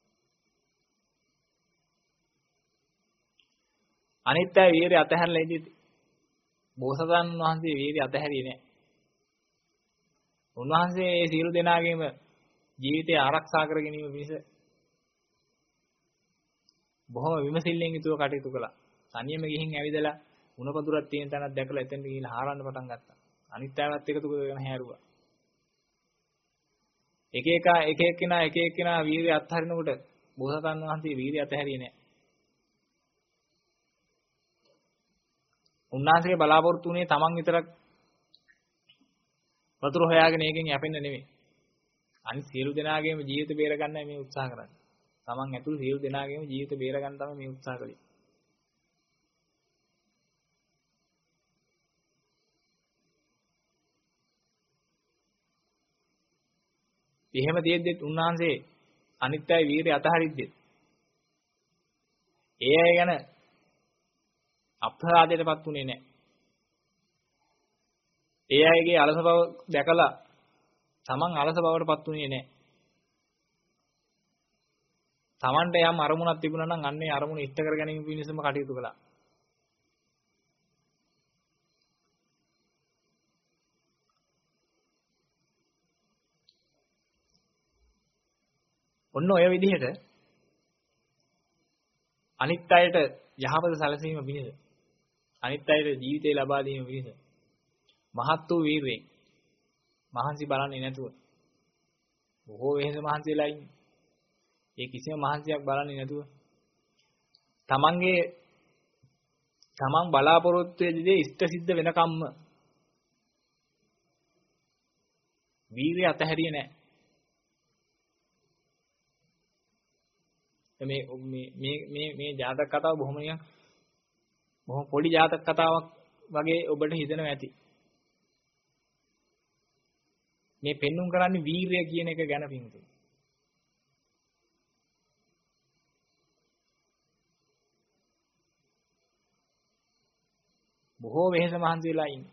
අනිත් අය වීරිය අතහැරලා ඉඳී බෝසතාණන් වහන්සේ වීරිය අතහැරියේ නැහැ. උන්වහන්සේ මේ සියලු දෙනාගේම ජීවිතය ආරක්ෂා කර ගැනීම පිණිස බොහොම විමසිල්ලෙන් යුතුව කටයුතු කළා. තනියම ගිහින් ඇවිදලා උණපදුරක් තියෙන තැනක් දැකලා එතෙන්ට ගිහිල්ලා හාරන්න පටන් ගත්තා. අනිත් අයවත් එකතු කරගෙන හැරුවා. එක එක්කෙනා වීරිය අත්හරිනකොට බෝසතාණන් වහන්සේ වීරිය අතහැරියේ නැහැ. උන්වහන්සේගේ බලාපොරොත්තු වුණේ තමන් විතරක් වතුර හොයාගෙන ඒකෙන් යැපෙන්න නෙමෙයි. අනිත් සියලු දෙනාගේම ජීවිත බේර ගන්නයි මේ උත්සාහ කරන්නේ. තමන් ඇතුළු සියලු දෙනාගේම ජීවිත බේර ගන්න තමයි මේ උත්සාහ කළේ. එහෙම තියෙද්දිත් උන්වහන්සේ අනිත් අය වීරිය අතහරිද්දිත් ඒ අය ගැන අපරාධයටපත් උනේ නැහැ. ඒ අයගේ අලස බව දැකලා තමන් අලස බවටපත් උනේ නැහැ. තමන්ට යම් අරමුණක් තිබුණා නම් අන්නේ අරමුණ ඉෂ්ට කර ගැනීම පිණිසම කටයුතු කළා. ඔන්න ඔය විදිහට අනිත් අයට යහපත සැලසීම පිණිස අනිත් අයට ජීවිතය ලබා දීම පිණිස මහත් වූ වීරයෙක් මහන්සි බලන්නේ නැතුව බොහෝ වෙහෙස මහන්සි වෙලා ඉන්නේ. ඒ කිසිම මහන්සියක් බලන්නේ නැතුව තමන් බලාපොරොත්තු වෙන දේ ඉෂ්ට සිද්ධ වෙනකම්ම වීරිය අතහැරියේ නැහැ. මේ ජාතක කතාව බොහොම පොඩි ජාතක කතාවක් වගේ ඔබට හිතෙනවා ඇති. මේ පෙන්눔 කරන්නේ වීරිය කියන එක ගැන පින්තුන. බොහෝ වෙහෙස මහන්සි වෙලා ඉන්නේ.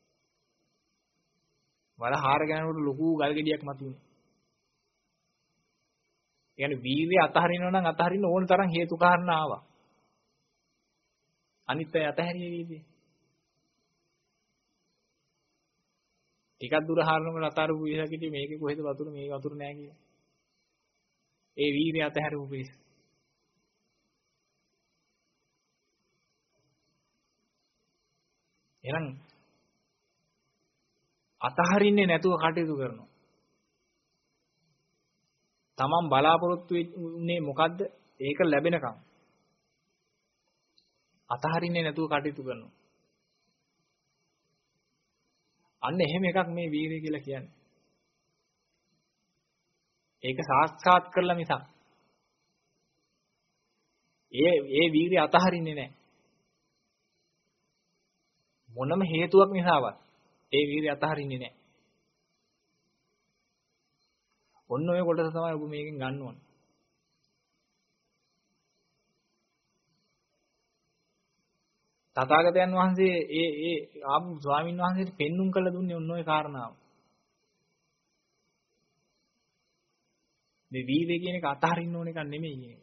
වල හාර ගන්නකොට ලොකු ගල් ගෙඩියක් මතුනේ. يعني වීරිය අතහරිනවා නම් අතහරින්න ඕන තරම් හේතු කාරණා ආවා. අනිත් අය අතහැරියේ වීරිය. ටිකක් දුර හරනකොට අතාරපු විසකිටි මේකේ කොහෙද වතුර මේක වතුර නෑ කියලා. ඒ වීරිය අතහැරපු පිරිස. එහෙනම් අතහරින්නේ නැතුව කටයුතු කරනවා. තමන් බලාපොරොත්තු වෙන්නේ මොකද්ද? ඒක ලැබෙනකම් අතහරින්නේ නැතුව කටයුතු කරනවා. අන්න එහෙම එකක් මේ වීරිය කියලා කියන්නේ. ඒක සාක්ෂාත් කරලා මිසක් ඒ වීරිය අතහරින්නේ නැහැ. මොනම හේතුවක් නිසාවත් ඒ වීරිය අතහරින්නේ නැහැ. ඔන්න ඔය කොටස තමයි ඔබ මේකෙන් ගන්න ඕන. තථාගතයන් වහන්සේ ඒ ආපු ස්වාමීන් වහන්සේට පෙන්눔 කළ දුන්නේ ඔන්න ඔය කාරණාව. මේ වීරිය කියන එක අතහරින්න ඕන එකක් නෙමෙයි කියන්නේ.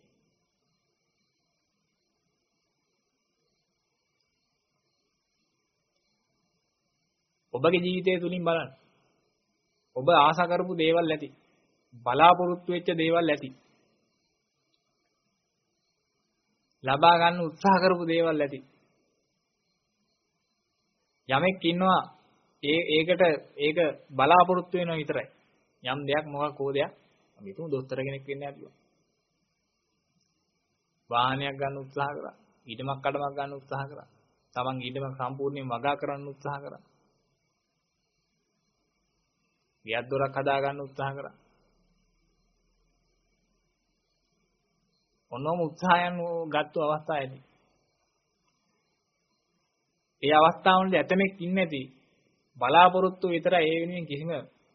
ඔබගේ ජීවිතය තුලින් බලන්න. ඔබ ආශා කරපු දේවල් ඇති. බලාපොරොත්තු වෙච්ච දේවල් ඇති. ලබා ගන්න උත්සාහ කරපු දේවල් ඇති. යමෙක් ඉන්නවා ඒක බලාපොරොත්තු වෙනවා විතරයි. යම් දෙයක් මොකක් හෝ දෙයක් අපි හිතමු දොස්තර කෙනෙක් වෙන්න හැදුවා. වාහනයක් ගන්න උත්සාහ කරා. ඊටමක් කඩමක් ගන්න උත්සාහ කරා. තමන් ඊටමක් සම්පූර්ණයෙන් වගා කරන්න උත්සාහ කරා. වියත් දොරක් හදා ගන්න උත්සාහ කරා. ඔන්නෝම උත්සාහයන් ගත්ත අවස්ථාවේදී ඒ අවස්ථාවවලදී ඇතමෙක් ඉන්නේ නැති බලාපොරොත්තු විතරයි ඒ වෙනුවෙන් කිසිම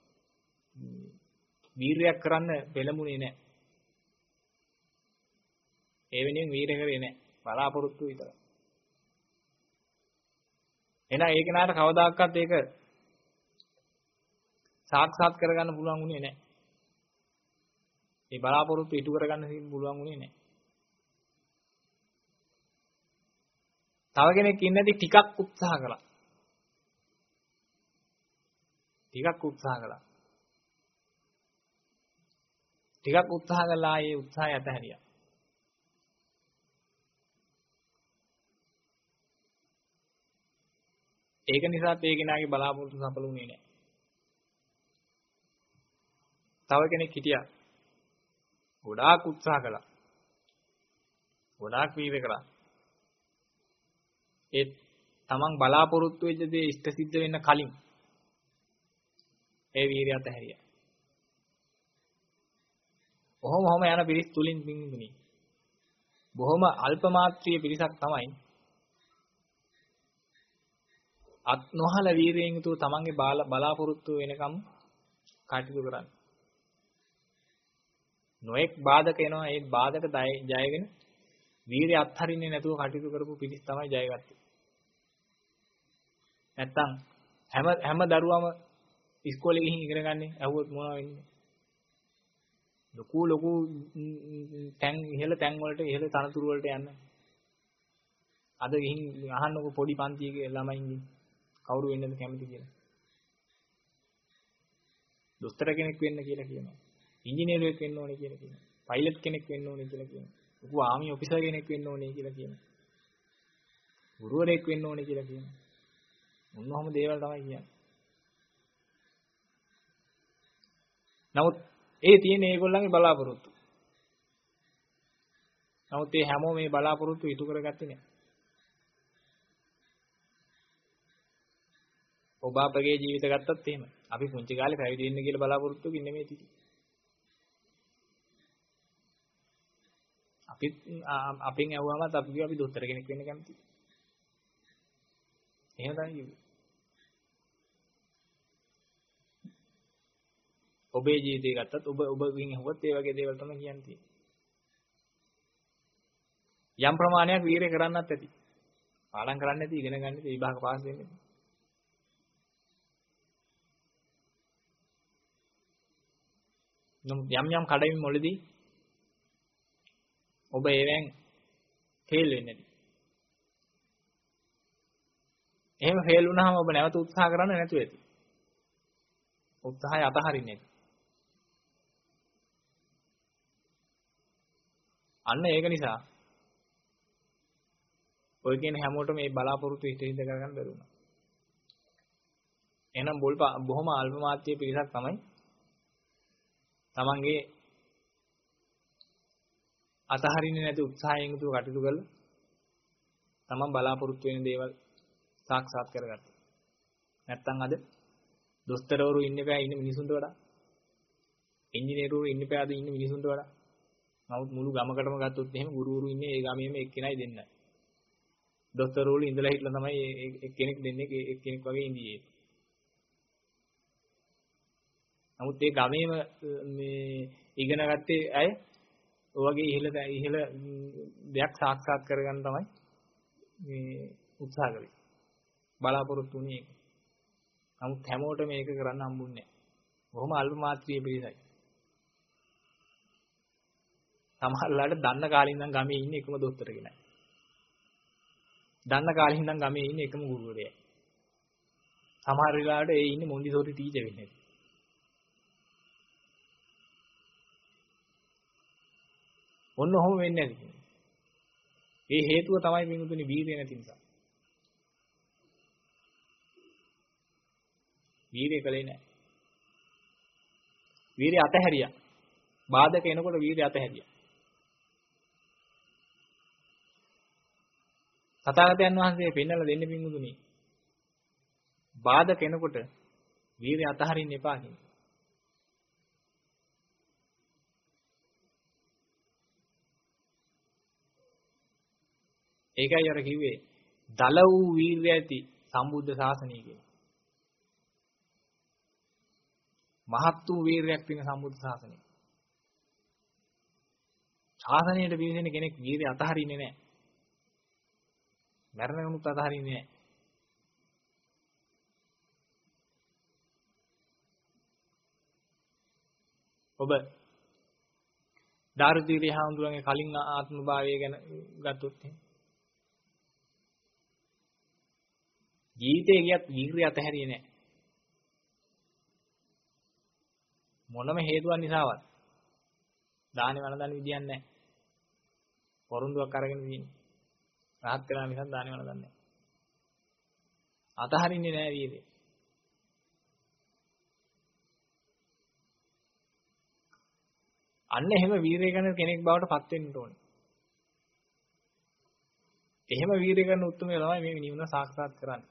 වීරයක් කරන්න පෙළඹුණේ නැහැ. ඒ වෙනුවෙන් වීරය කරේ නැහැ. බලාපොරොත්තු විතරයි. එහෙනම් ඒ කෙනාට කවදාකවත් ඒක සාක්ෂාත් කරගන්න පුළුවන් වුණේ නැහැ. ඒ බලාපොරොත්තු ඉටු කරගන්න පුළුවන් වුණේ නැහැ. තව කෙනෙක් ඉන්නේ නැති ටිකක් උත්සාහ කළා. ටිකක් උත්සාහ කළා ඒ උත්සාහය අතහැරියා. ඒක නිසා ඒ කෙනාගේ බලාපොරොත්තු සඵල වුණේ නැහැ. තව කෙනෙක් හිටියා. ගොඩාක් උත්සාහ කළා. ගොඩාක් වීර්ය කළා. ඒ තමන් බලාපොරොත්තු වෙච්ච දේ ඉෂ්ට සිද්ධ වෙන්න කලින් ඒ වීර්යය අතහැරියා. ඔහොම යන පිරිස් තුලින් පින්දුනි. බොහොම අල්ප මාත්‍රිය පිරිසක් තමයි අත් නොහල වීර්යයෙන් යුතුව තමන්ගේ බලාපොරොත්තු වෙනකම් කටයුතු කරන්නේ. නොඑක් බාධක එනවා ඒ බාධක ජයගෙන වීර්ය අත්හරින්නේ නැතුව කටයුතු කරපු පිරිස් තමයි ජයගත්තේ. නැත්තම් හැම දරුවම ඉස්කෝලේ ගිහින් ඉගෙන ගන්නේ ඇහුවොත් මොනවා වෙන්නේ? ලොකු ඉහළ තැන් වලට ඉහළ තනතුරු වලට යන්න. අද ගිහින් අහන්නකො පොඩි පන්තියේ ළමයින්ගෙන් කවුරු වෙන්නද කැමති කියලා. දොස්තර කෙනෙක් වෙන්න කියලා කියනවා. ඉංජිනේරුවෙක් වෙන්න ඕනේ කියලා කියනවා. පයිලට් කෙනෙක් වෙන්න ඕනේ කියලා කියනවා. ලොකු ආමි ඔෆිසර් කෙනෙක් වෙන්න ඕනේ කියලා කියනවා. ගුරුවරයෙක් වෙන්න ඕනේ කියලා කියනවා. මොනවාම දේවල් තමයි කියන්නේ. නමුත් ඒ තියෙන ඒගොල්ලන්ගේ බලාපොරොත්තු. නමුත් ඒ හැමෝම මේ බලාපොරොත්තු ඉටු කරගත්තේ නැහැ. ඔබ අපගේ ජීවිත ගත්තත් එහෙම. අපි පුංචි කාලේ පැවිදි වෙන්න කියලා බලාපොරොත්තුකින් නෙමෙයි හිටියේ. අපෙන් ඇහුවාමත් අපි කිව්වා අපි දොස්තර කෙනෙක් වෙන්න කැමතියි. එහෙම තමයි කිව්වේ. ඔබේ ජීවිතය ගත්තත් ඔබගෙන් ඇහුවත් ඒ වගේ දේවල් තමයි කියන්නේ. යම් ප්‍රමාණයක් වීරය කරන්නත් ඇති. පාඩම් කරන්න ඇති, ඉගෙන ගන්න ඇති, විභාග පාස් වෙන්න ඇති. යම් කඩමින් මොළදී ඔබ ඒවෙන් ෆේල් වෙන්නේ නැති. එහෙම ෆේල් වුණාම ඔබ නැවත උත්සාහ කරන්න නැතුව ඇති. උත්සාහය අතහරින්නේ නැති. අන්න ඒක නිසා ඔය කියන හැමෝටම මේ බලාපොරොත්තු හිත කරගන්න බැරුණා. එහෙනම් බොහොම අල්ප මාත්‍ය පිරිසක් තමයි තමන්ගේ අතහරින්නේ නැති උත්සාහයෙන් යුතුව කටයුතු කරලා තමන් බලාපොරොත්තු වෙන දේවල් සාක්ෂාත් කරගත්තා. නැත්තම් අද දොස්තරවරු ඉන්න බෑ ඉන්න මිනිසුන්ට වඩා. ඉංජිනේරුවරු ඉන්න බෑ අද ඉන්න මිනිසුන්ට වඩා. නමුත් මුළු ගමකටම ගත්තොත් එහෙම ගුරුවරු ඉන්නේ ඒ ගමේම එක්කෙනයි දෙන්නයි. දොස්තරවරු ඉඳලා හිටලා තමයි එක්කෙනෙක් දෙන්නේ එක්කෙනෙක් වගේ ඉඳියේ. නමුත් ඒ ගමේම මේ ඉගෙන ගත්තේ අය ඔයගේ ඉහළ දෙයක් සාක්ෂාත් කරගන්න තමයි මේ උත්සාහ කරේ. බලාපොරොත්තු වෙන්නේ ඒක. නමුත් හැමෝටම මේක කරන්න හම්බුන්නේ නැහැ. බොහොම අල්ප මාත්‍රිය පිරිසයි. සමහරලාට දන්න කාලේ ඉඳන් ගමේ ඉන්නේ එකම දොස්තර කෙනයි. දන්න කාලේ ඉඳන් ගමේ ඉන්නේ එකම ගුරුවරයයි. සමහර වෙලාවට ඒ ඉන්නේ මොන්ඩිසෝරි ටීචර් වෙන්නේ. ඔන්න ඔහොම වෙන්නේ නැති. ඒ හේතුව තමයි මිනිතුනි වීර්යය නැති නිසා. වීර්යය කලේ නැහැ. වීර්යය අතහැරියා. බාධක එනකොට වීර්යය අතහැරියා. තථාගතයන් වහන්සේ පෙන්වලා දෙන්නේ මිනිතුනි. බාධක එනකොට වීර්යය අතහරින්න එපා කියන්නේ. ඒකයි අර කිව්වේ දල වූ වීර්යය ඇති සම්බුද්ධ ශාසනය කියලා. මහත් වූ වීර්යයක් තියෙන සම්බුද්ධ ශාසනය. ශාසනයට පිවිසෙන කෙනෙක් වීර්යය අතහරින්නේ නැහැ. මරණයමුත් අතහරින්නේ නැහැ. ඔබ ධාර්මීය හාමුදුරන්ගේ කලින් ආත්ම භාවය ගැන ගත්තොත් ජීවිතේ ගියත් වීර්යය අතහැරියේ නැහැ. මොනම හේතුවක් නිසාවත් දානේ වළඳන විදියක් නැහැ. පොරොන්දුවක් අරගෙන ඉන්නේ. රහත් වෙනා නිසා දානේ වළඳන්නේ නැහැ. අතහරින්නේ නැහැ වීර්යය. අන්න එහෙම වීර්යය කරන කෙනෙක් බවට පත් වෙන්න ඕනේ. එහෙම වීර්යය කරන උත්තරමය තමයි මේ නිවන සාක්ෂාත් කරන්නේ.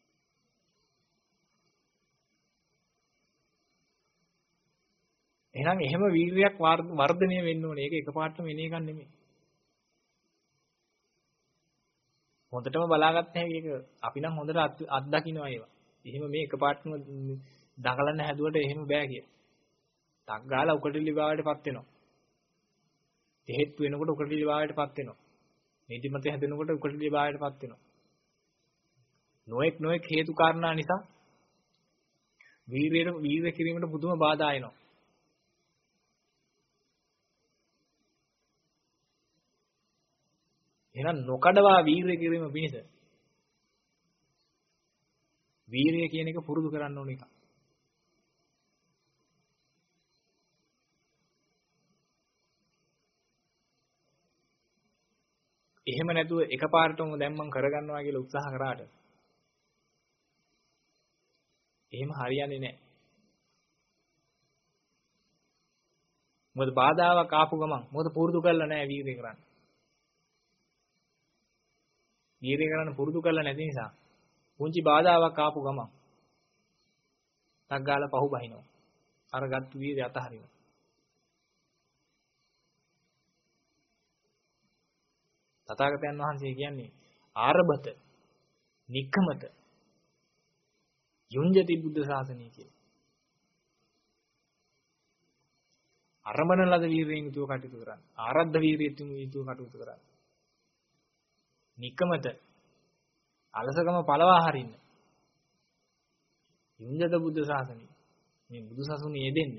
එහෙනම් එහෙම වීර්යයක් වර්ධනය වෙන්න ඕනේ. ඒක එකපාරටම එන එකක් නෙමෙයි. හොඳටම බලාගත්ත හැකි ඒක අපි නම් හොඳට අත්දකින්නවා ඒවා. එහෙම මේ එකපාරටම දඟලන්න හැදුවට එහෙම බෑ කිය. ටක් ගාලා උකටලි භාවයටපත් වෙනවා. හේතු වෙනකොට උකටලි භාවයටපත් වෙනවා. නිදිමත හැදෙනකොට උකටලි භාවයටපත් වෙනවා. නොඑක් හේතු කාරණා නිසා වීර්ය කිරීමට පුදුම බාධා එනවා. එහෙනම් නොකඩවා වීර්ය කිරීම පිණිස වීර්ය කියන එක පුරුදු කරන්න ඕන එක. එහෙම නැතුව එකපාරටම දැන් මම කරගන්නවා කියලා උත්සාහ කරාට එහෙම හරියන්නේ නැහැ. මොකද බාධාවක් ආපු ගමන් මොකද පුරුදු කරලා නැහැ වීර්ය කරන්න. වීර්ය කරන්න පුරුදු කරලා නැති නිසා පුංචි බාධාවක් ආපු ගමන් ටක් ගාලා පහු බහිනවා. අරගත්තු වීර්ය අතහරිනවා. තථාගතයන් වහන්සේ කියන්නේ ආරබත නික්කමත යුඤ්ජති බුද්ධ ශාසනය කියලා. අරමණ ලද වීර්යයෙන් යුතුව කටයුතු කරන්න. ආරද්ධ වීර්යයෙන් යුතුව කටයුතු කරන්න. නික්කමත අලසකම පළවා හරින්න. යුඤ්ජත බුද්ධ ශාසනය. මේ බුදු සසුනේ යෙදෙන්න.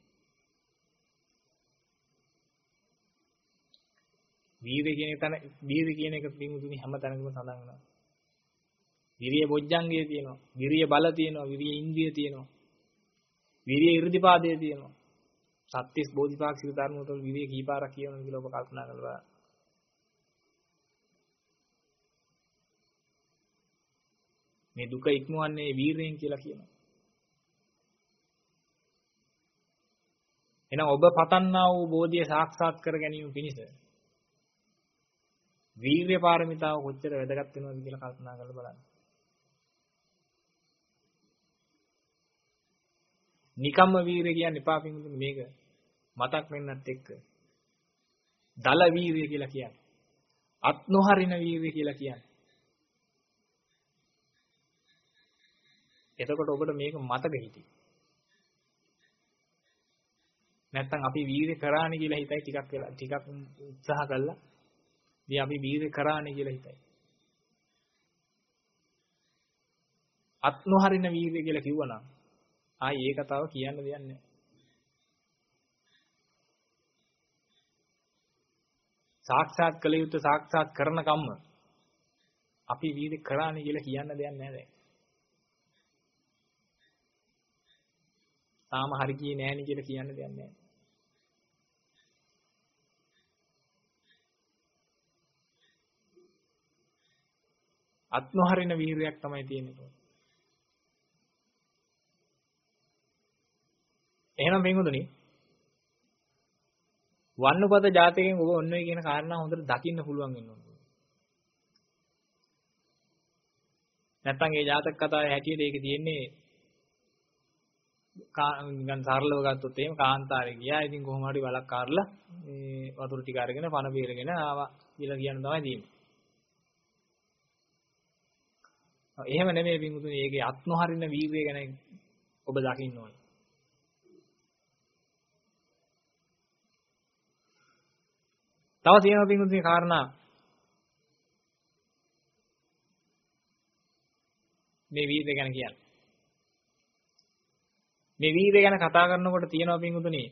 වීර්ය කියන එක පිටුතුනි හැම තැනකම සඳහන් වෙනවා. විරිය බොජ්ජංගය තියෙනවා. විරිය බල තියෙනවා. විරිය ඉන්ද්‍රිය තියෙනවා. විරිය 이르දිපාදයේ තියෙනවා. සත්‍තිස් බෝධිපාක්ෂික ධර්ම වල විරිය කීපාරක් කියනවා කියලා ඔබ කල්පනා කරලා මේ දුක ඉක්මවන්නේ වීරයෙන් කියලා කියනවා. එහෙනම් ඔබ පතන්නා වූ බෝධිය සාක්ෂාත් කර ගැනීම පිණිස වීර්ය පාරමිතාව කොච්චර වැදගත් වෙනවද කියලා කල්පනා කරලා බලන්න. නිකම්ම වීර්ය කියන්නේ එපා පිටුතුනි මේක මතක් වෙන්නත් එක්ක. දල වීර්ය කියලා කියන්නේ. අත් නොහරින වීර්ය කියලා කියන්නේ. එතකොට ඔබට මේක මතක හිටියි. නැත්තම් අපි වීර්ය කරානේ කියලා හිතයි ටිකක් උත්සාහ කළා. ඉතින් අපි වීර්ය කරානේ කියලා හිතයි. අත් නොහරින වීර්ය කියලා කිව්වනම් ආයි ඒ කතාව කියන්න දෙයක් නැහැ. සාක්ෂාත් කළ යුත්තේ සාක්ෂාත් කරන කම්ම අපි වීර්ය කරානේ කියලා කියන්න දෙයක් නැහැ දැන්. තාම හරි ගියේ නෑනේ කියලා කියන්න දෙයක් නැහැ. අත් නොහරින වීර්යයක් තමයි තියෙන්නේ. එහෙනම් මෙන්ගොඩනේ වන්නපත ජාතකයෙන් ඔබ ඔන්න ඔය කියන කාරණා හොඳට දකින්න පුළුවන් වෙන්න ඕනේ. නැත්තම් ඒ ජාතක කතාවේ හැටියට ඒක තියෙන්නේ නිකන් සරලව ගත්තොත් එහෙම කාන්තාරේ ගියා. ඉතින් කොහොම හරි වලක් කාරලා මේ වතුර ටික අරගෙන පණ බීරගෙන ආවා කියලා කියන තමයි තියෙන්නේ. එහෙම නෙමෙයි පිටුතුනි ඒකේ අත් නොහරින වීර්යය ගැන ඔබ දකින්න ඕනේ. තව තියෙනවා පිටුතුනි කාරණා මේ වීර්යය ගැන කියන්නේ. මේ වීර්යය ගැන කතා කරනකොට තියෙනවා පිටුතුනි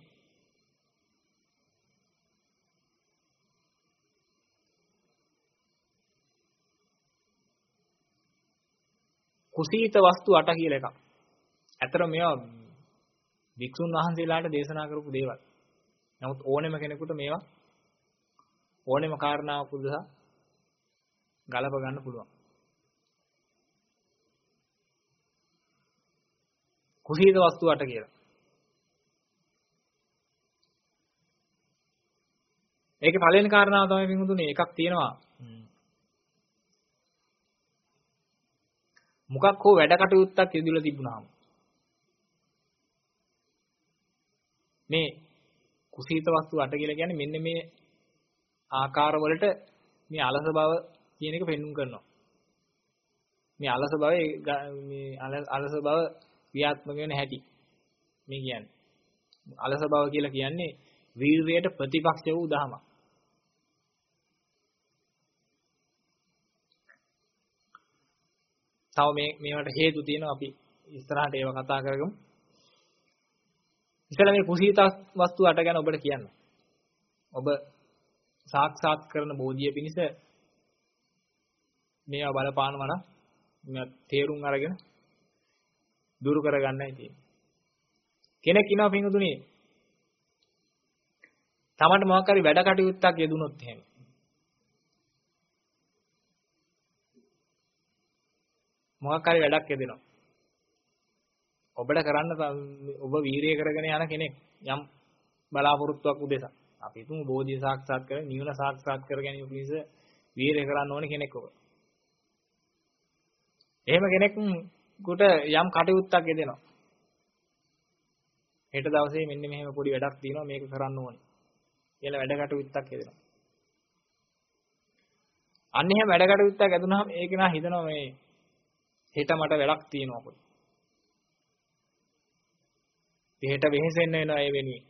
කුසීත වස්තු 8 කියලා එකක්. ඇතර මේවා වික්ෂුන් වහන්සේලාට දේශනා කරපු දේවල්. නමුත් ඕනෙම කෙනෙකුට මේවා ඕනෙම කාරණාවක් උදෙසා ගලප ගන්න පුළුවන්. කුසීත වස්තු 8 කියලා. ඒකේ පළවෙනි කාරණාව තමයි පිටුතුනේ එකක් තියෙනවා. මොකක් හෝ වැඩ කටයුත්තක් යෙදিলা තිබුණාම මේ කුසීත වස්තු 8 කියලා කියන්නේ මෙන්න මේ ආකාර වලට මේ අලස බව කියන එක පෙන්වුම් කරනවා. මේ අලස බව ක්‍රියාත්මක වෙන හැටි මේ කියන්නේ. අලස බව කියලා කියන්නේ වීර්යයට ප්‍රතිපක්ෂ වූ දහමක්. තව මේවට හේතු තියෙනවා අපි ඉස්සරහට ඒව කතා කරගමු. ඉතල මේ කුසීත වස්තු 8 ගැන ඔබට කියන්න. ඔබ සාක්ෂාත් කරන බෝධිය පිණිස මේවා බලපානවා නම් තේරුම් අරගෙන දුරු කරගන්නයි තියෙන්නේ. කෙනෙක් ඉනවා පින්තුනේ තමන්ට මොකක් හරි වැඩ කටයුත්තක් යෙදුනොත් එහෙම මොකක් හරි වැඩක් යදෙනවා. ඔබට කරන්න ඔබ වීරිය කරගෙන යන කෙනෙක් යම් බලාපොරොත්තුවක් උදෙසා. අපි හිතමු බෝධිය සාක්ෂාත් කර නිවන සාක්ෂාත් කර ගැනීම පිණිස වීරිය කරන්න ඕන කෙනෙක් ඔබ. එහෙම කෙනෙකුට යම් කටයුත්තක් යදෙනවා. හෙට දවසේ මෙන්න මෙහෙම පොඩි වැඩක් තියෙනවා මේක කරන්න ඕනේ. කියලා වැඩ කටයුත්තක් යදෙනවා. අන්න එහෙම වැඩ කටයුත්තක් ඇදුනහම ඒක නා හිතනවා මේ හෙට මට වැඩක් තියෙනවා පොඩි. හෙට වෙහෙසෙන්න වෙනවා ඒ වෙනුවෙන්.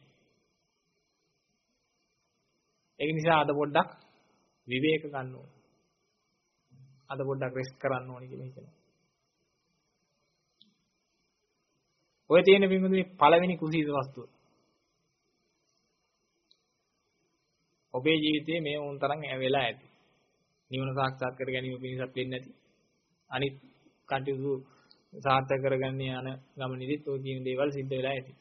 ඒක නිසා අද පොඩ්ඩක් විවේක ගන්න ඕනේ. අද පොඩ්ඩක් රෙස්ට් කරන්න ඕනේ කියලා හිතනවා. ඔය තියෙන බින්දුවේ පළවෙනි කුසීත වස්තුව. ඔබේ ජීවිතයේ මේ වුන් තරම් වෙලා ඇති. නිවන සාක්ෂාත් කර ගැනීම පිණිසත් වෙන්නේ නැති. අනිත් කටයුතු සාර්ථක කරගන්න යන ගමනේදීත් ඔය කියන දේවල් සිද්ධ වෙලා ඇති.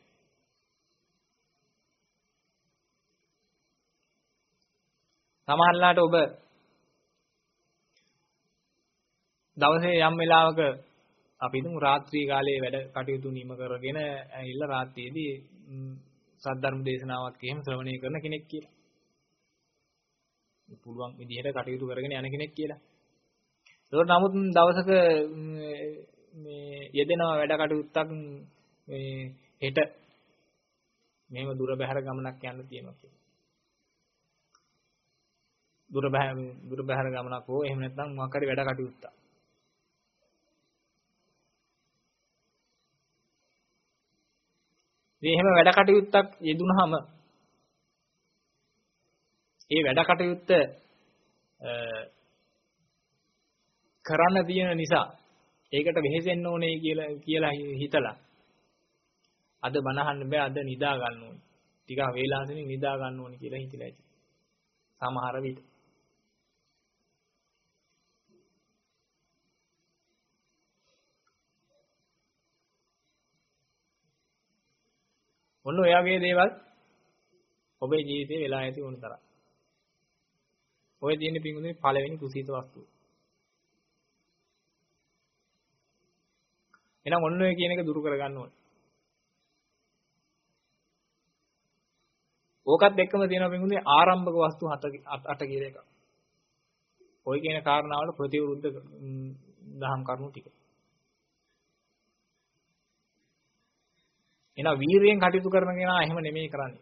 සමහරවිට ඔබ දවසේ යම් වෙලාවක අපි හිතමු රාත්‍රී කාලයේ වැඩ කටයුතු නිම කරගෙන ඇවිල්ලා රාත්‍රියේදී සද්ධර්ම දේශනාවක් එහෙම ශ්‍රවණය කරන කෙනෙක් කියලා. පුළුවන් විදිහට කටයුතු කරගෙන යන කෙනෙක් කියලා. ඒකට නමුත් දවසක මේ යෙදෙන වැඩ කටයුත්තක් මේ හෙට මෙහෙම දුර බැහැර ගමනක් යන්න තියෙනවා කියලා. දුර බැහැර ගමනක් හෝ එහෙම නැත්නම් මොකක් හරි වැඩ කටයුත්තක්. මේ එහෙම වැඩ කටයුත්තක් යෙදුනහම ඒ වැඩ කටයුත්ත කරන්න තියෙන නිසා ඒකට වෙහෙසෙන්න ඕනේ කියලා හිතලා අද බනහන්න බෑ අද නිදා ගන්න ඕනේ. ටිකක් වේලාසෙනින් නිදා ගන්න ඕනේ කියලා හිතලා ඇති. සමහර විට ඔන්න ඔය වගේ දේවල් ඔබේ ජීවිතේ වෙලා ඇති වුණ තරම්. ඔය තියෙන පිංගුනේ පළවෙනි කුසීත වස්තුව. එහෙනම් ඔන්න ඔය කියන එක දුරු කරගන්න ඕනේ. ඕකත් එක්කම තියෙනවා පිංගුනේ ආරම්භක වස්තු 8 කියලා එකක්. ඔය කියන කාරණාවල ප්‍රතිවිරුද්ධ දහම් කරුණු ටික. එහෙනම් වීරියෙන් කටයුතු කරන කෙනා එහෙම නෙමෙයි කරන්නේ.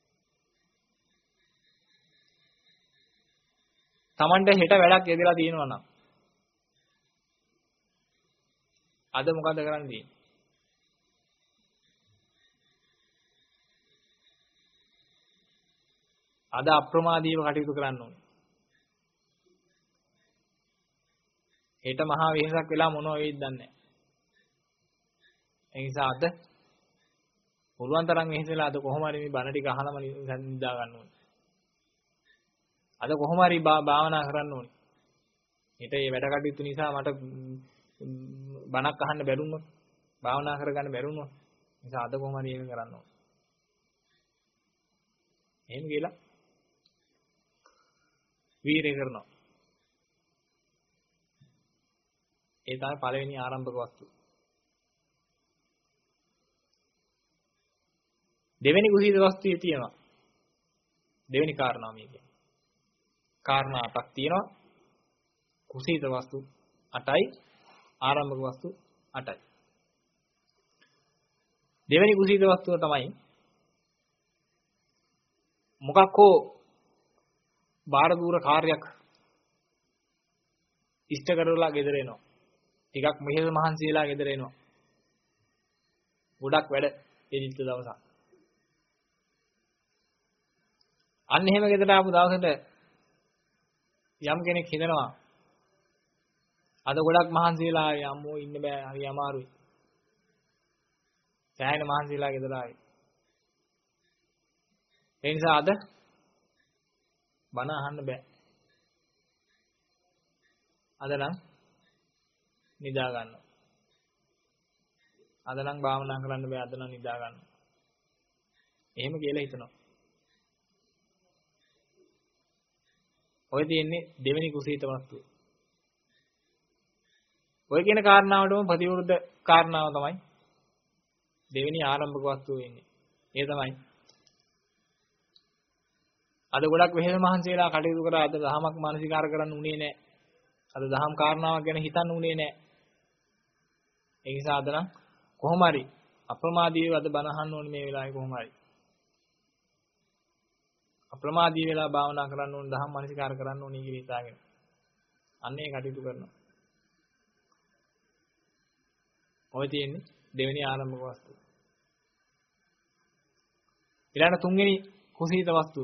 Tamante හෙට වැඩක් යෙදලා තියෙනවා නම් අද මොකද කරන්නේ? අද අප්‍රමාදීව කටයුතු කරන්න ඕනේ. හෙට මහා වෙහසක් වෙලා මොනව වෙයිද දන්නේ නැහැ. ඒ නිසා අද පුළුවන් තරම් වෙහෙසලා අද කොහොම හරි මේ බණ ටික අහලම නිදා ගන්න ඕනේ. අද කොහොම හරි භාවනා කරන්න ඕනේ. හෙට මේ වැඩ කටයුතු නිසා මට බණක් අහන්න බැරුණොත් භාවනා කරගන්න බැරුණොත් නිසා අද කොහොම හරි ඒක කරන්න ඕනේ. එහෙම කියලා වීරය කරනවා. ඒ තමයි පළවෙනි ආරම්භක වස්තුව. දෙවෙනි කුසීත වස්තුවේ තියෙනවා. දෙවෙනි කාරණාව මේ කියන්නේ. කාරණා 8ක් තියෙනවා. කුසීත වස්තු 8යි ආරම්භක වස්තු 8යි. දෙවෙනි කුසීත වස්තුව තමයි මොකක් හෝ බාහිර දූර කාර්යයක් ඉෂ්ට කරලා ගෙදර එනවා. ටිකක් මෙහෙම මහන්සි වෙලා ගෙදර එනවා. ගොඩක් වැඩ එදිච්ච දවසක්. අන්න එහෙම ගෙදර ආපු දවසට යම් කෙනෙක් හිතනවා අද ගොඩක් මහන්සි වෙලා ආවේ අම්මෝ ඉන්න බෑ හරි අමාරුයි. සෑහෙන මහන්සි වෙලා ගෙදර ආවේ. ඒ නිසා අද බණ අහන්න බෑ. අද නම් නිදා ගන්නවා. අද නම් භාවනා කරන්න බෑ අද නම් නිදා ගන්නවා. එහෙම කියලා හිතනවා. ඔය තියෙන්නේ දෙවෙනි කුසීත වස්තුව. ඔය කියන කාරණාවටම ප්‍රතිවිරුද්ධ කාරණාව තමයි දෙවෙනි ආරම්භක වස්තුව වෙන්නේ. ඒ තමයි අද ගොඩක් වෙහෙස මහන්සියලා කටයුතු කරා අද දහමක් මානසිකාර කරන්න උනේ නැහැ. අද දහම් කාරණාවක් ගැන හිතන්න උනේ නැහැ. ඒ නිසා අද නම් කොහොම හරි අප්‍රමාදීව අද බණ අහන්න ඕනේ මේ වෙලාවේ කොහොම හරි. අප්‍රමාදී වෙලා භාවනා කරන්න ඕනේ දහම් මානසිකාර කරන්න ඕනේ කියලා හිතාගෙන. අන්න ඒ කටයුතු කරනවා. ඔය තියෙන්නේ දෙවෙනි ආරම්භක වස්තුව. ඊළඟ තුන්වෙනි කුසීත වස්තුව.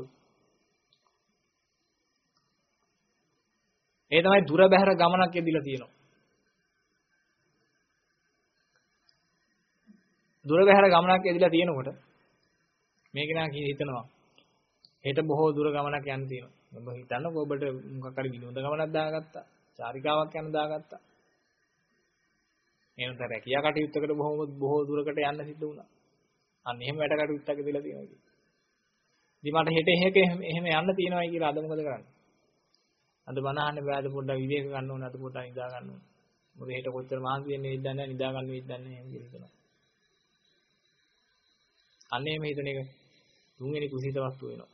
ඒ තමයි දුර බැහැර ගමනක් යෙදিলা තියෙනවා. දුර බැහැර ගමනක් යෙදিলা තියෙනකොට මේක නා හිතනවා. හෙට බොහෝ දුර ගමනක් යන්න තියෙනවා. ඔබ හිතන්නකෝ ඔබට මොකක් හරි විනෝද ගමනක් දාගත්තා. චාරිකාවක් යන දාගත්තා. එනතර රැකියා කටයුත්තකට බොහෝ දුරකට යන්න සිද්ධ වුණා. අන්න එහෙම වැඩ කටයුත්තක් දෙලා තියෙනවා ඉතින්. ඉතින් මට හෙට එහෙම යන්න තියෙනවායි කියලා අද මොකද කරන්නේ? අද බණ අහන්න බෑ අද පොඩ්ඩක් විවේක ගන්න ඕනේ අද පොඩ්ඩක් නිදා ගන්න ඕනේ. මොකද හෙට කොච්චර මහන්සි වෙන්නේ ඉඳන්නේ නැහැ නිදා ගන්න වෙන්නේ නැහැ එහෙම කියලා හිතනවා. අන්න එහෙම හිතන එක තුන්වෙනි කුසීත වස්තුව වෙනවා.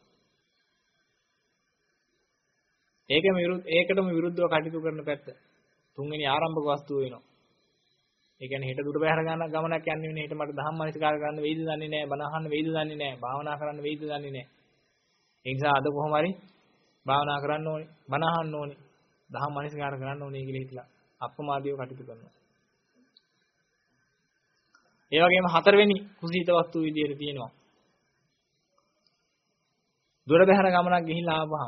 ඒකටම විරුද්ධව කටයුතු කරන පැත්ත තුන්වෙනි ආරම්භක වස්තුව වෙනවා. ඒ කියන්නේ හෙට දුර බැහැර ගමනක් යන්නේ නෙවෙයි හෙට මට ධම්ම මනසිකාර කරන්න වෙයිද දන්නේ නැහැ බණ අහන්න වෙයිද දන්නේ නැහැ භාවනා කරන්න වෙයිද දන්නේ නැහැ. ඒ නිසා අද කොහොම හරි භාවනා කරන්න ඕනේ බණ අහන්න ඕනේ ධම්ම මනසිකාර කරන්න ඕනේ කියලා හිතලා අප්‍රමාදීව කටයුතු කරනවා. ඒ වගේම හතරවෙනි කුසීත වස්තුව විදියට තියෙනවා. දුර බැහැර ගමනක් ගිහිල්ලා ආවහම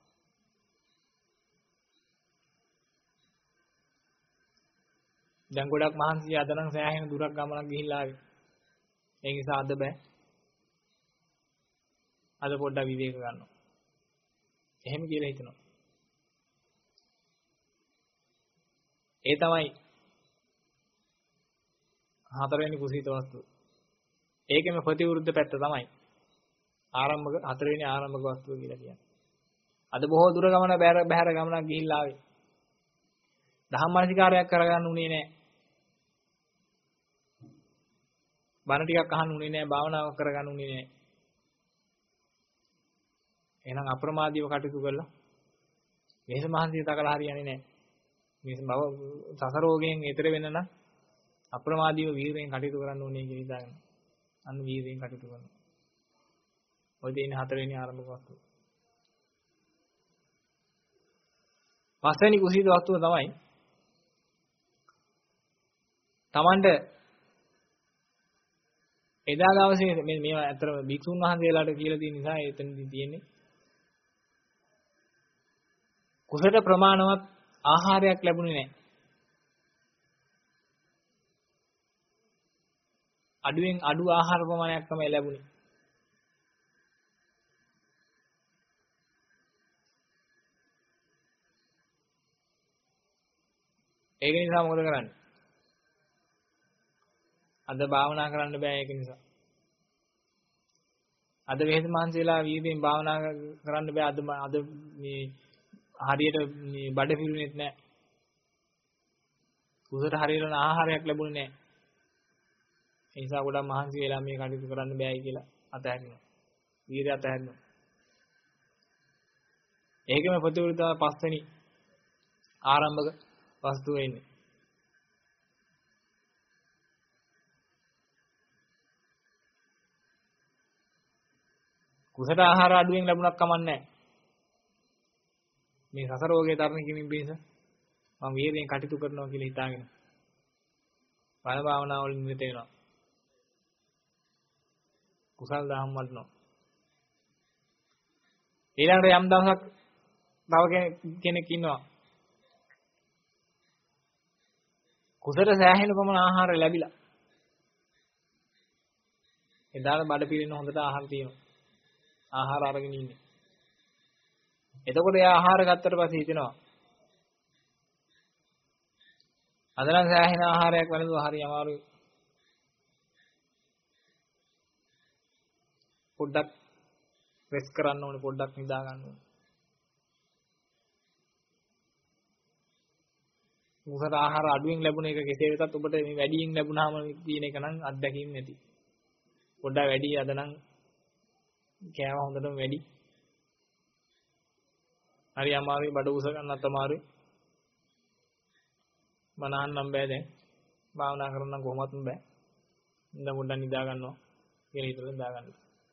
දැන් ගොඩක් මහන්සිය අද නම් සෑහෙන දුරක් ගමනක් ගිහිල්ලා ආවේ. ඒ නිසා අද බෑ. අද පොඩ්ඩක් විවේක ගන්නවා. එහෙම කියලා හිතනවා. ඒ තමයි හතරවෙනි කුසීත වස්තුව. ඒකෙම ප්‍රතිවිරුද්ධ පැත්ත තමයි හතරවෙනි ආරම්භක වස්තුව කියලා කියන්නේ. අද බොහෝ දුර ගමන බැහැර ගමනක් ගිහිල්ලා ආවේ. දහම් මානසිකාරයක් කරගන්න උනේ නැහැ. බණ ටිකක් අහන්න උනේ නැහැ, භාවනාවක් කරගන්න උනේ නැහැ. එහෙනම් අප්‍රමාදීව කටයුතු කළා. මේස මහන්සිය තකලා හරියන්නේ නැහැ. මේස බව සසරෝගයෙන් ඈතර වෙන්න නම් අප්‍රමාදීව වීරයෙන් කටයුතු කරන්න ඕනේ කියලා හිතාගෙන. අන්න වීරයෙන් කටයුතු කරනවා. ඔය දෙන්නේ හතරවෙනි ආරම්භක වස්තුව. පස්වෙනි කුසීත වස්තුව තමයි Tamanට එදා දවසේ මේවා ඇත්තටම භික්ෂුන් වහන්සේලාට කියලා තියෙන නිසා එතනදී තියෙන්නේ කුසට ප්‍රමාණවත් ආහාරයක් ලැබුණේ නැහැ. අඩුවෙන් අඩු ආහාර ප්‍රමාණයක් තමයි ලැබුණේ. ඒක නිසා මොකද කරන්නේ? අද භාවනා කරන්න බෑ ඒක නිසා. අද වෙහෙස මහන්සියලා වීර්යයෙන් භාවනා කරන්න බෑ අද මේ හරියට මේ බඩ පිරුණෙත් නෑ. කුසට හරියට ආහාරයක් ලැබුණේ නෑ. ඒ නිසා ගොඩක් මහන්සි වෙලා මේ කටයුතු කරන්න බෑයි කියලා අතහැරිනවා. වීර්යය අතහැරිනවා. ඒකම ප්‍රතිවිරුද්ධව පස්වෙනි ආරම්භක වස්තුව වෙන්නේ. කුසට ආහාර අඩුවෙන් ලැබුණක් කමන්නේ මේ සසර රෝගේ තරණ කිමින් බේස මම වීර්යයෙන් කටයුතු කරනවා කියලා හිතාගෙන බල භාවනා වලින් නිරත වෙනවා. කුසල් දහම් වඩනවා. ඊළඟට යම් දවසක් තව කෙනෙක් ඉන්නවා. කුසට සෑහෙන පමණ ආහාර ලැබිලා. එදාට බඩ පිරෙන හොඳට ආහාර තියෙනවා. ආහාර අරගෙන ඉන්නේ. එතකොට එයා ආහාර ගත්තට පස්සේ හිතෙනවා අද නම් සෑහෙන ආහාරයක් වළඳුවා හරි අමාරුයි. පොඩ්ඩක් රෙස්ට් කරන්න ඕනේ පොඩ්ඩක් නිදා ගන්න ඕනේ. කුසල ආහාර අඩුවෙන් ලැබුණ එක කෙසේ වෙතත් ඔබට මේ වැඩියෙන් ලැබුණාම තියෙන එක නම් අත්දැකීම් නැති. පොඩ්ඩක් වැඩි අද නම් කෑම හොඳටම වැඩි. හරි අමාරුයි බඩ උස ගන්නත් අමාරුයි. මනහන්නම් බෑ දැන්. භාවනා කරන්න කොහොමත් බෑ. ඉඳ පොඩ්ඩක් නිදා ගන්නවා. කියලා හිතලා නිදා ගන්න.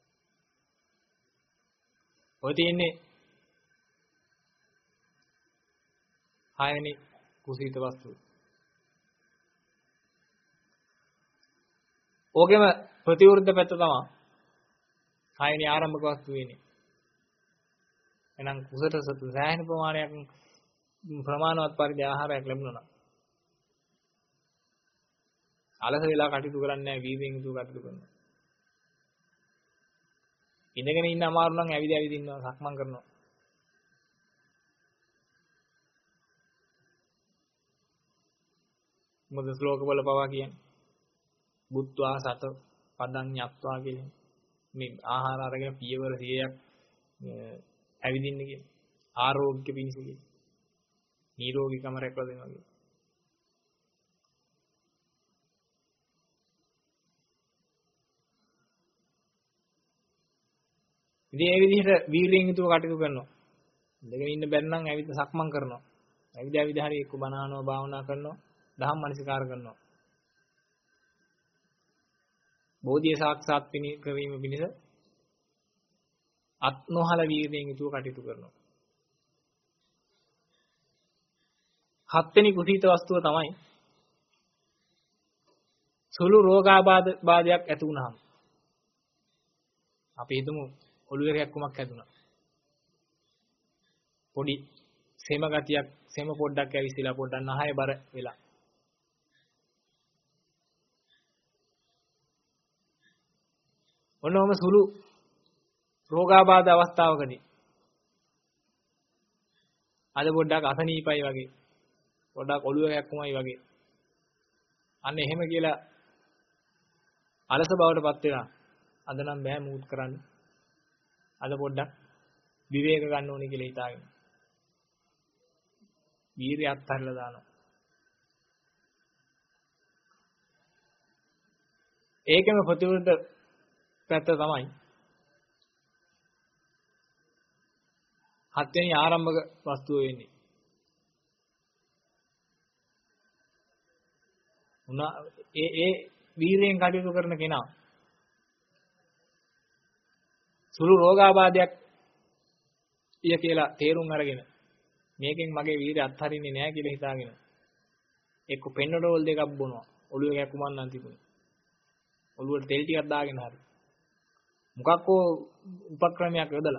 ඔය තියෙන්නේ 6 වෙනි කුසීත වස්තුව. ඕකෙම ප්‍රතිවිරුද්ධ පැත්ත තමයි 6 වෙනි ආරම්භක වස්තුව වෙන්නේ. එහෙනම් කුසට සෑහෙන ප්‍රමාණයක් ප්‍රමාණවත් පරිදි ආහාරයක් ලැබුණා නම් අලස වෙලා කටයුතු කරන්නේ නැහැ වීර්යයෙන් යුතුව කටයුතු කරනවා. ඉඳගෙන ඉන්න අමාරු නම් ඇවිද ඉන්නවා සක්මන් කරනවා. මොකද ශ්ලෝක වල පවා කියන්නේ බුත්වා සත පදං ඤත්වා කියන්නේ මේ ආහාර අරගෙන පියවර 100ක් ඇවිදින්න කියන්නේ ආරෝග්‍ය පිණිස කියන්නේ නිරෝගීකම රැකලා දෙනවා කියන්නේ. ඉතින් මේ විදිහට වීර්යයෙන් යුතුව කටයුතු කරනවා. ඉඳගෙන ඉන්න බැරි නම් ඇවිත් සක්මන් කරනවා. ඇවිද හරි එක්ක බණහනවා භාවනා කරනවා. දහම් මනසිකාර කරනවා. බෝධිය සාක්ෂාත් කිරීම පිණිස අත් නොහල වීර්යයෙන් යුතුව කටයුතු කරනවා. 7 වෙනි කුසීත වස්තුව තමයි සුළු රෝගාබාධයක් ඇති වුනහම අපි හිතමු ඔළුවේ කැක්කුමක් හැදුනා. පොඩි සෙම ගතියක් සෙම පොඩ්ඩක් ඇවිස්සලා පොඩ්ඩක් නහය බර වෙලා. ඔන්නෝම සුළු රෝගාබාධ අවස්ථාවකදී අද පොඩ්ඩක් අසනීපයි වගේ පොඩ්ඩක් ඔළුව කැක්කුමයි වගේ අන්න එහෙම කියලා අලස බවටපත් වෙනවා. අද නම් බෑ මූට් කරන්න. අද පොඩ්ඩක් විවේක ගන්න ඕනේ කියලා හිතාගෙන. වීර්යය අත්හැරලා දානවා. ඒකම ප්‍රතිවිරුද්ධ පැත්ත තමයි 7 වෙනි ආරම්භක වස්තුව වෙන්නේ. ඒ වීර්යයෙන් කටයුතු කරන කෙනා සුළු රෝගාබාධයක් ඉය කියලා තේරුම් අරගෙන මේකෙන් මගේ වීර්යය අත්හරින්නේ නැහැ කියලා හිතාගෙන එක්ක පෙන්නඩෝල් දෙකක් බොනවා. ඔළුවේ කැක්කුමක් නම් තිබුණේ. ඔළුවට තෙල් ටිකක් දාගෙන හරි. මොකක්කෝ උපක්‍රමයක් යොදලා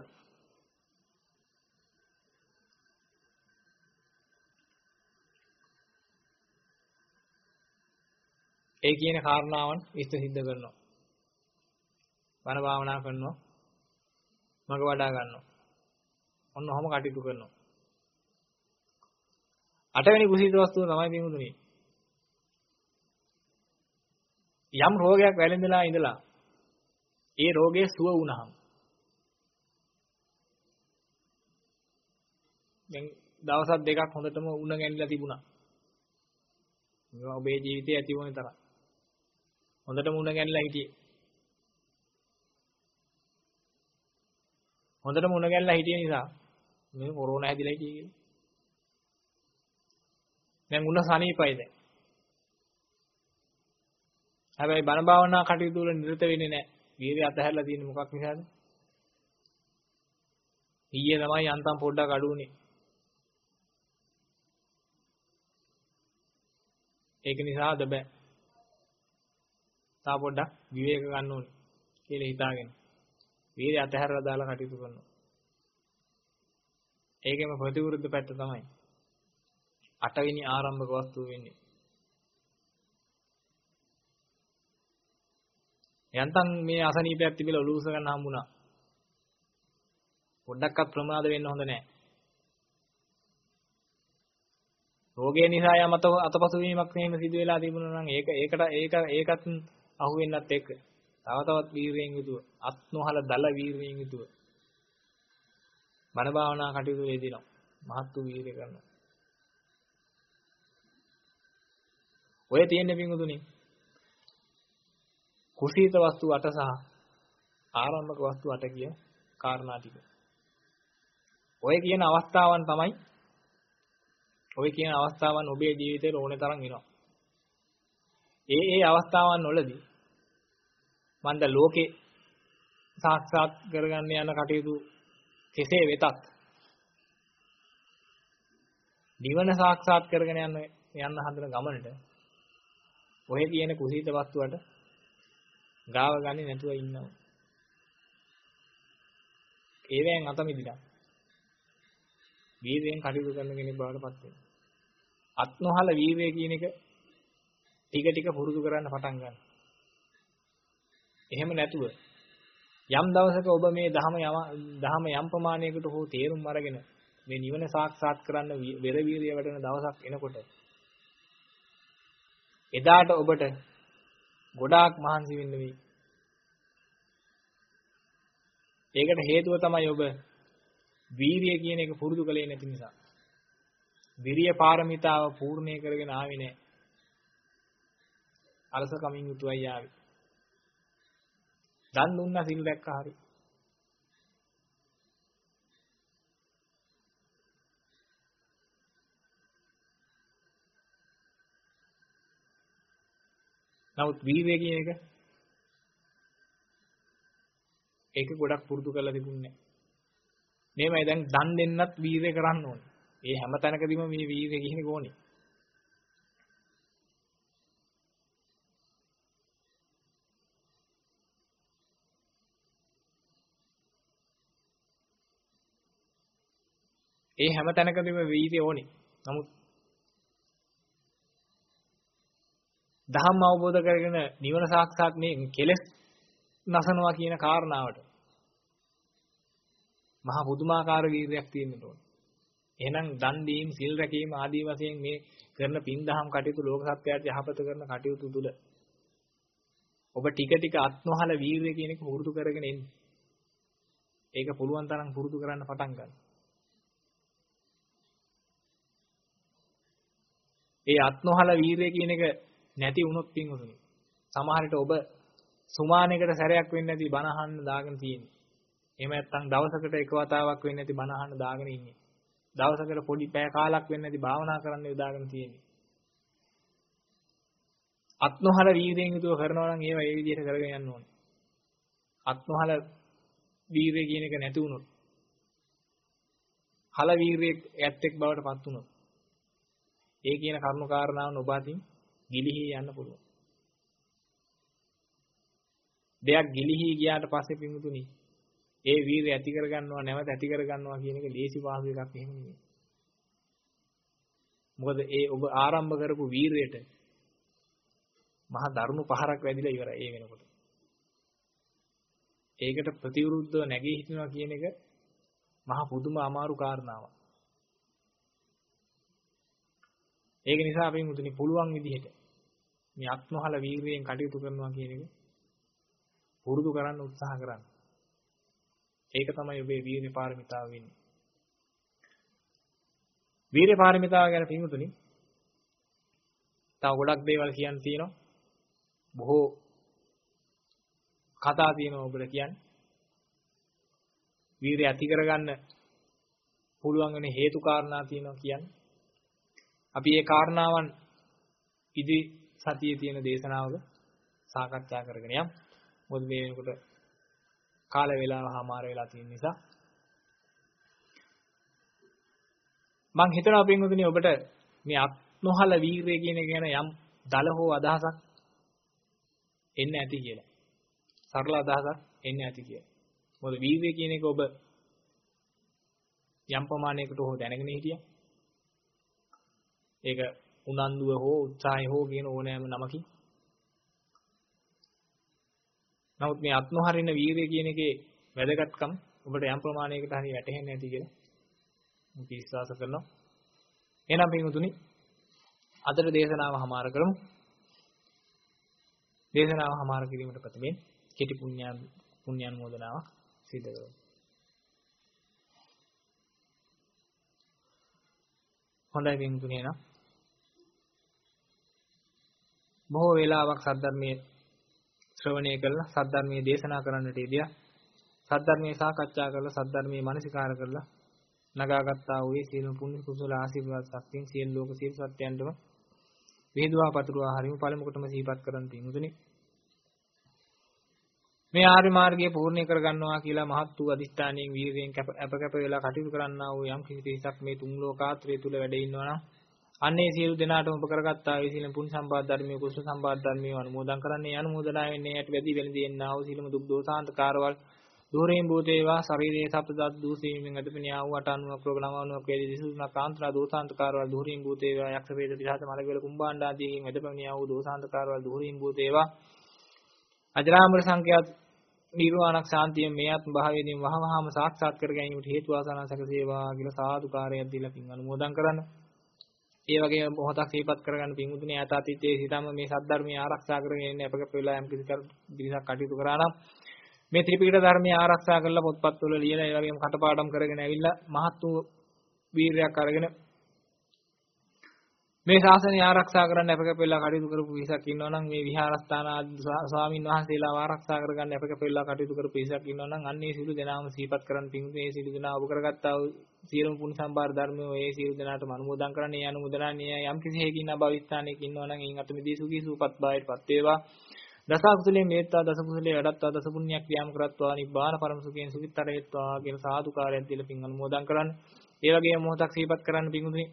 ඒ කියන කාරණාවන් ඉෂ්ට සිද්ධ කරනවා. බණ භාවනා කරනවා. මග වඩා ගන්නවා. ඔන්න ඔහොම කටයුතු කරනවා. 8 වෙනි කුසීත වස්තුව තමයි පින්වතුනි. යම් රෝගයක් වැළඳලා ඉඳලා ඒ රෝගය සුව වුණාම දැන් දවස් දෙකක් හොඳටම උණ ගැනිලා තිබුණා. මේවා ඔබේ ජීවිතයේ ඇති වුණ තරම් හොඳටම උණ ගැනිලා හිටියේ. හොඳටම උණ ගැනිලා හිටිය නිසා මේ කොරෝනා හැදිලා හිටියේ කියලා. දැන් උණ සනීපයි දැන්. හැබැයි බණ භාවනා කටයුතු වල නිරත වෙන්නේ නැහැ. වීර්යය අතහැරලා තියෙන්නේ මොකක් නිසාද? ඊයේ තමයි යන්තම් පොඩ්ඩක් අඩු වුණේ. ඒක නිසා අද බෑ. තා පොඩ්ඩක් විවේක ගන්න ඕනේ කියලා හිතාගෙන වීර්යය අතහැරලා දාලා කටයුතු කරනවා. ඒකෙම ප්‍රතිවිරුද්ධ පැත්ත තමයි 8 වෙනි ආරම්භක වස්තුව වෙන්නේ. යන්තම් මේ අසනීපයක් තිබිලා ඔලුව උස ගන්න හම්බුණා. පොඩ්ඩක්වත් ප්‍රමාද වෙන්න හොඳ නැහැ. රෝගය නිසා යම අතපසු වීමක් මෙහෙම සිදු වෙලා තිබුණා නම් ඒකත් අහු වෙන්නත් එක්ක තවත් වීර්යයෙන් යුතුව අත් නොහල දල වීර්යයෙන් යුතුව බණ භාවනා කටයුතු වේදිනවා. මහත් වූ වීර්ය කරනවා. ඔය තියෙන පිංගුතුනි කුසීත වස්තු 8 සහ ආරම්භක වස්තු 8 කිය කාරණා ටික. ඔය කියන අවස්ථාවන් තමයි ඔය කියන අවස්ථාවන් ඔබේ ජීවිතේට ඕනේ තරම් එනවා. ඒ අවස්ථාවන් වලදී මන්ද ලෝකේ සාක්ෂාත් කරගන්න යන කටයුතු කෙසේ වෙතත් නිවන සාක්ෂාත් කරගෙන යන්න හදන ගමනට ඔය කියන කුසීත වස්තුවට ගාව ගන්නේ නැතුව ඉන්නවා. ඒවෙන් අත මිදිලා වීරයෙන් කටයුතු කරන කෙනෙක් බවට පත් වෙනවා. අත් නොහල වීරය කියන එක ටික ටික පුරුදු කරන්න පටන් ගන්න. එහෙම නැතුව යම් දවසක ඔබ මේ දහම යම් ප්‍රමාණයකට හෝ තේරුම් අරගෙන මේ නිවන සාක්ෂාත් කරන්න වෙර වීරිය වැඩෙන දවසක් එනකොට එදාට ඔබට ගොඩාක් මහන්සි වෙන්න වෙයි. ඒකට හේතුව තමයි ඔබ වීරිය කියන එක පුරුදු කළේ නැති නිසා. විරිය පාරමිතාව පූර්ණේ කරගෙන ආවේ නැහැ. අලසකමින් යුතුවයි ආවේ. දන් දුන්නා සිල් දැක්කා හරි. නමුත් වීරිය කියන එක ඒක ගොඩක් පුරුදු කරලා තිබුණේ නැහැ. මේමයි දැන් දන් දෙන්නත් වීරිය කරන්න ඕනේ. ඒ හැම තැනකදීම මේ වීරිය කියන එක ඕනේ. ඒ හැම තැනකදීම වීරිය ඕනේ. නමුත් ධම්ම අවබෝධ කරගෙන නිවන සාක්ෂාත් මේ කෙලෙස් නසනවා කියන කාරණාවට මහා පුදුමාකාර වීරියක් තියෙන්න ඕනේ. එහෙනම් දන් දීම, සිල් රැකීම ආදී වශයෙන් මේ කරන පින් දහම් කටයුතු ලෝක සත්‍යයට යහපත කරන කටයුතු තුල ඔබ ටික ටික අත් නොහල වීරිය කියන එක පුරුදු කරගෙන එන්න. ඒක පුළුවන් තරම් පුරුදු කරන්න පටන් ගන්න. ඒ අත් නොහල වීරිය කියන එක නැති වුණොත් පින්වතුනි සමහර විට ඔබ සුමානයකට සැරයක් වෙන්නේ නැති බණ අහන්න දාගෙන තියෙන්නේ. එහෙම නැත්නම් දවසකට එක වතාවක් වෙන්නේ නැති බණ අහන්න දාගෙන ඉන්නේ. දවසකට පොඩි පැය කාලක් වෙන්නේ නැති භාවනා කරන්න යොදාගෙන තියෙන්නේ. අත් නොහල වීරියෙන් යුතුව කරනවා නම් ඒව ඒ විදිහට කරගෙන යන්න ඕනේ. අත් නොහල වීරිය කියන එක නැති වුණොත් හල වීරියෙක් ඇත්තෙක් බවට පත් වුණොත් ඒ කියන කරුණු කාරණාවන් ඔබ අතින් ගිලිහි යන්න පුළුවන්. දෙයක් ගිලිහි ගියාට පස්සේ පින්තුනි ඒ වීරිය ඇති කරගන්නවා නැවත ඇති කරගන්නවා කියන එක ලේසි පහසු එකක් එහෙම නෙමෙයි. මොකද ඒ ඔබ ආරම්භ කරපු වීරියට මහා දරුණු පහරක් වැදිලා ඉවරයි ඒ වෙනකොට. ඒකට ප්‍රතිවිරුද්ධව නැගී හිටිනවා කියන එක මහා පුදුම අමාරු කාරණාවක්. ඒක නිසා අපි මුතුනි පුළුවන් විදිහට මේ අත්නොහල වීරියෙන් කටයුතු කරනවා කියන එක පුරුදු කරන්න උත්සාහ කරන්න. ඒක තමයි ඔබේ වීර්ය පාරමිතාව වෙන්නේ. වීර්ය පාරමිතාව ගැන පින්වතුනි තව ගොඩක් දේවල් කියන්න තියෙනවා. බොහෝ කතා තියෙනවා ඔබට කියන්න. වීර්ය ඇති කරගන්න පුළුවන් වෙන හේතු කාරණා තියෙනවා කියන්නේ. අපි මේ කාරණාවන් ඉදිරි සතියේ තියෙන දේශනාවක සාකච්ඡා කරගෙන යමු. මොකද මේ වෙනකොට කාල වේලාව හමාර වෙලා තියෙන නිසා මම හිතනවා පින්වතුනි ඔබට මේ අත්නොහල වීරිය කියන එක ගැන යම් දල හෝ අදහසක් එන්න ඇති කියලා. සරල අදහසක් එන්න ඇති කියලා. මොකද වීරිය කියන එක ඔබ යම් ප්‍රමාණයකට හෝ දැනගෙන හිටියා. ඒක උනන්දුව හෝ උත්සාහය හෝ කියන ඕනෑම නමකින්. නමුත් මේ අත්නොහරින වීරිය කියන එකේ වැදගත්කම ඔබට යම් ප්‍රමාණයකට හරි වැටහෙන්නේ නැති කියලා මම විශ්වාස කරනවා. එහෙනම් පින්වතුනි අදට දේශනාව හමාර කරමු. දේශනාව හමාර කිරීමට ප්‍රථමයෙන් කෙටි පුණ්‍යානුමෝදනාවක් සිදු කරමු. හොඳයි පින්වතුනි එහෙනම් බොහෝ වේලාවක් සද්ධර්මයේ ශ්‍රවණය කළා සද්ධර්මයේ දේශනා කරන්නට ඉදියා සද්ධර්මයේ සාකච්ඡා කරලා සද්ධර්මයේ මනසිකාර කරලා නගාගත්තා වූ සියලු පුණ්‍ය කුසල ආශිර්වාද ශක්තියෙන් සියලු ලෝක සියලු සත්‍යයන්ටම වේදුවා පතුරුවා හරිම පළමුකොටම සිහිපත් කරන් තිනුතුනි මේ ආර්ය මාර්ගය පූර්ණ කර ගන්නවා කියලා මහත් වූ අදිෂ්ඨානයෙන් වීර්යයෙන් අපකප වෙලා කටයුතු කරන්නා වූ යම් කිසි පිරිසක් මේ තුන් ලෝකාත්‍රය තුල වැඩ ඉන්නවා නම් අන්නේ සියලු දෙනාටම උප කරගත්තා වූ සීල පුණ්‍ය සම්පාද ධර්මයේ කුසල සම්පාද ධර්මයේ අනුමෝදන් කරන්නේ අනුමෝදනා වෙන්නේ යට වැඩි වෙලදී එන්නා වූ සීලම දුක් දෝසාන්ත කාරවල් දුරේන් භූතේවා ශරීරයේ සප්තදත් දූසීමෙන් අදපෙනියා වූ 890 ප්‍රෝග්‍රාමවනුවක් වේදී දිසුණා කාන්ත්‍රා දෝසාන්ත කාරවල් දුරේන් භූතේවා යක්ෂ වේද පිටහත මලකවල කුම්භාණ්ඩ ආදීකින් අදපෙනියා වූ දෝසාන්ත කාරවල් දුරේන් භූතේවා අජරාමර සංඛ්‍යාත නිර්වාණක් ශාන්තිය මේ ආත්ම භාවයේදී වහවහම සාක්ෂාත් කර ගැනීමට හේතු වාසනා සැකසේවා කියලා සාදුකාරයක් දීලා පින් අනුමෝදන් කරන්න. ඒ වගේම මොහොතක් සිහිපත් කරගන්න පින්වතුනි ඈත අතීතයේ සිටම මේ සද්ධර්මය ආරක්ෂා කරගෙන ඉන්න අපක වෙලා යම් කිසි දිනක් කටයුතු කරා නම් මේ ත්‍රිපිටක ධර්මය ආරක්ෂා කරලා පොත්පත්වල ලියලා ඒ වගේම කටපාඩම් කරගෙන ඇවිල්ලා මහත් වූ වීරයක් අරගෙන මේ ශාසනය ආරක්ෂා කරන්න අපක වෙලා කටයුතු කරපු පිරිසක් ඉන්නවා නම් මේ විහාරස්ථාන ස්වාමින් වහන්සේලා ආරක්ෂා කරගන්න අපක වෙලා කටයුතු කරපු පිරිසක් ඉන්නවා නම් අන්නේ සියලු දෙනාම සිහිපත් කරන් පින්වතුනි මේ සියලු දෙනා ඔබ කරගත්තා වූ සියලුම පුණ්‍ය සම්භාර ධර්මයේ ඒ සියලු දෙනාටම අනුමෝදන් කරන්නේ අනුමෝදනාන්නේ යම් කිසි හේකින් අභවිස්ථානයක ඉන්නවා නම් එයින් අතුමිදී සුඛී සූපත් භාවයටපත් වේවා දස කුසලයෙන් මේත්තා දස කුසලයේ වැඩත්තා දස පුණ්‍යක් ක්‍රියාම් කරත්වා නිබ්බාන පරම සුඛයෙන් සුඛිතරේත්වා කියලා සාදුකාරයක් දීලා පින් අනුමෝදන් කරන්න. ඒ වගේම මොහොතක් සිහිපත් කරන්න පින්වතුනි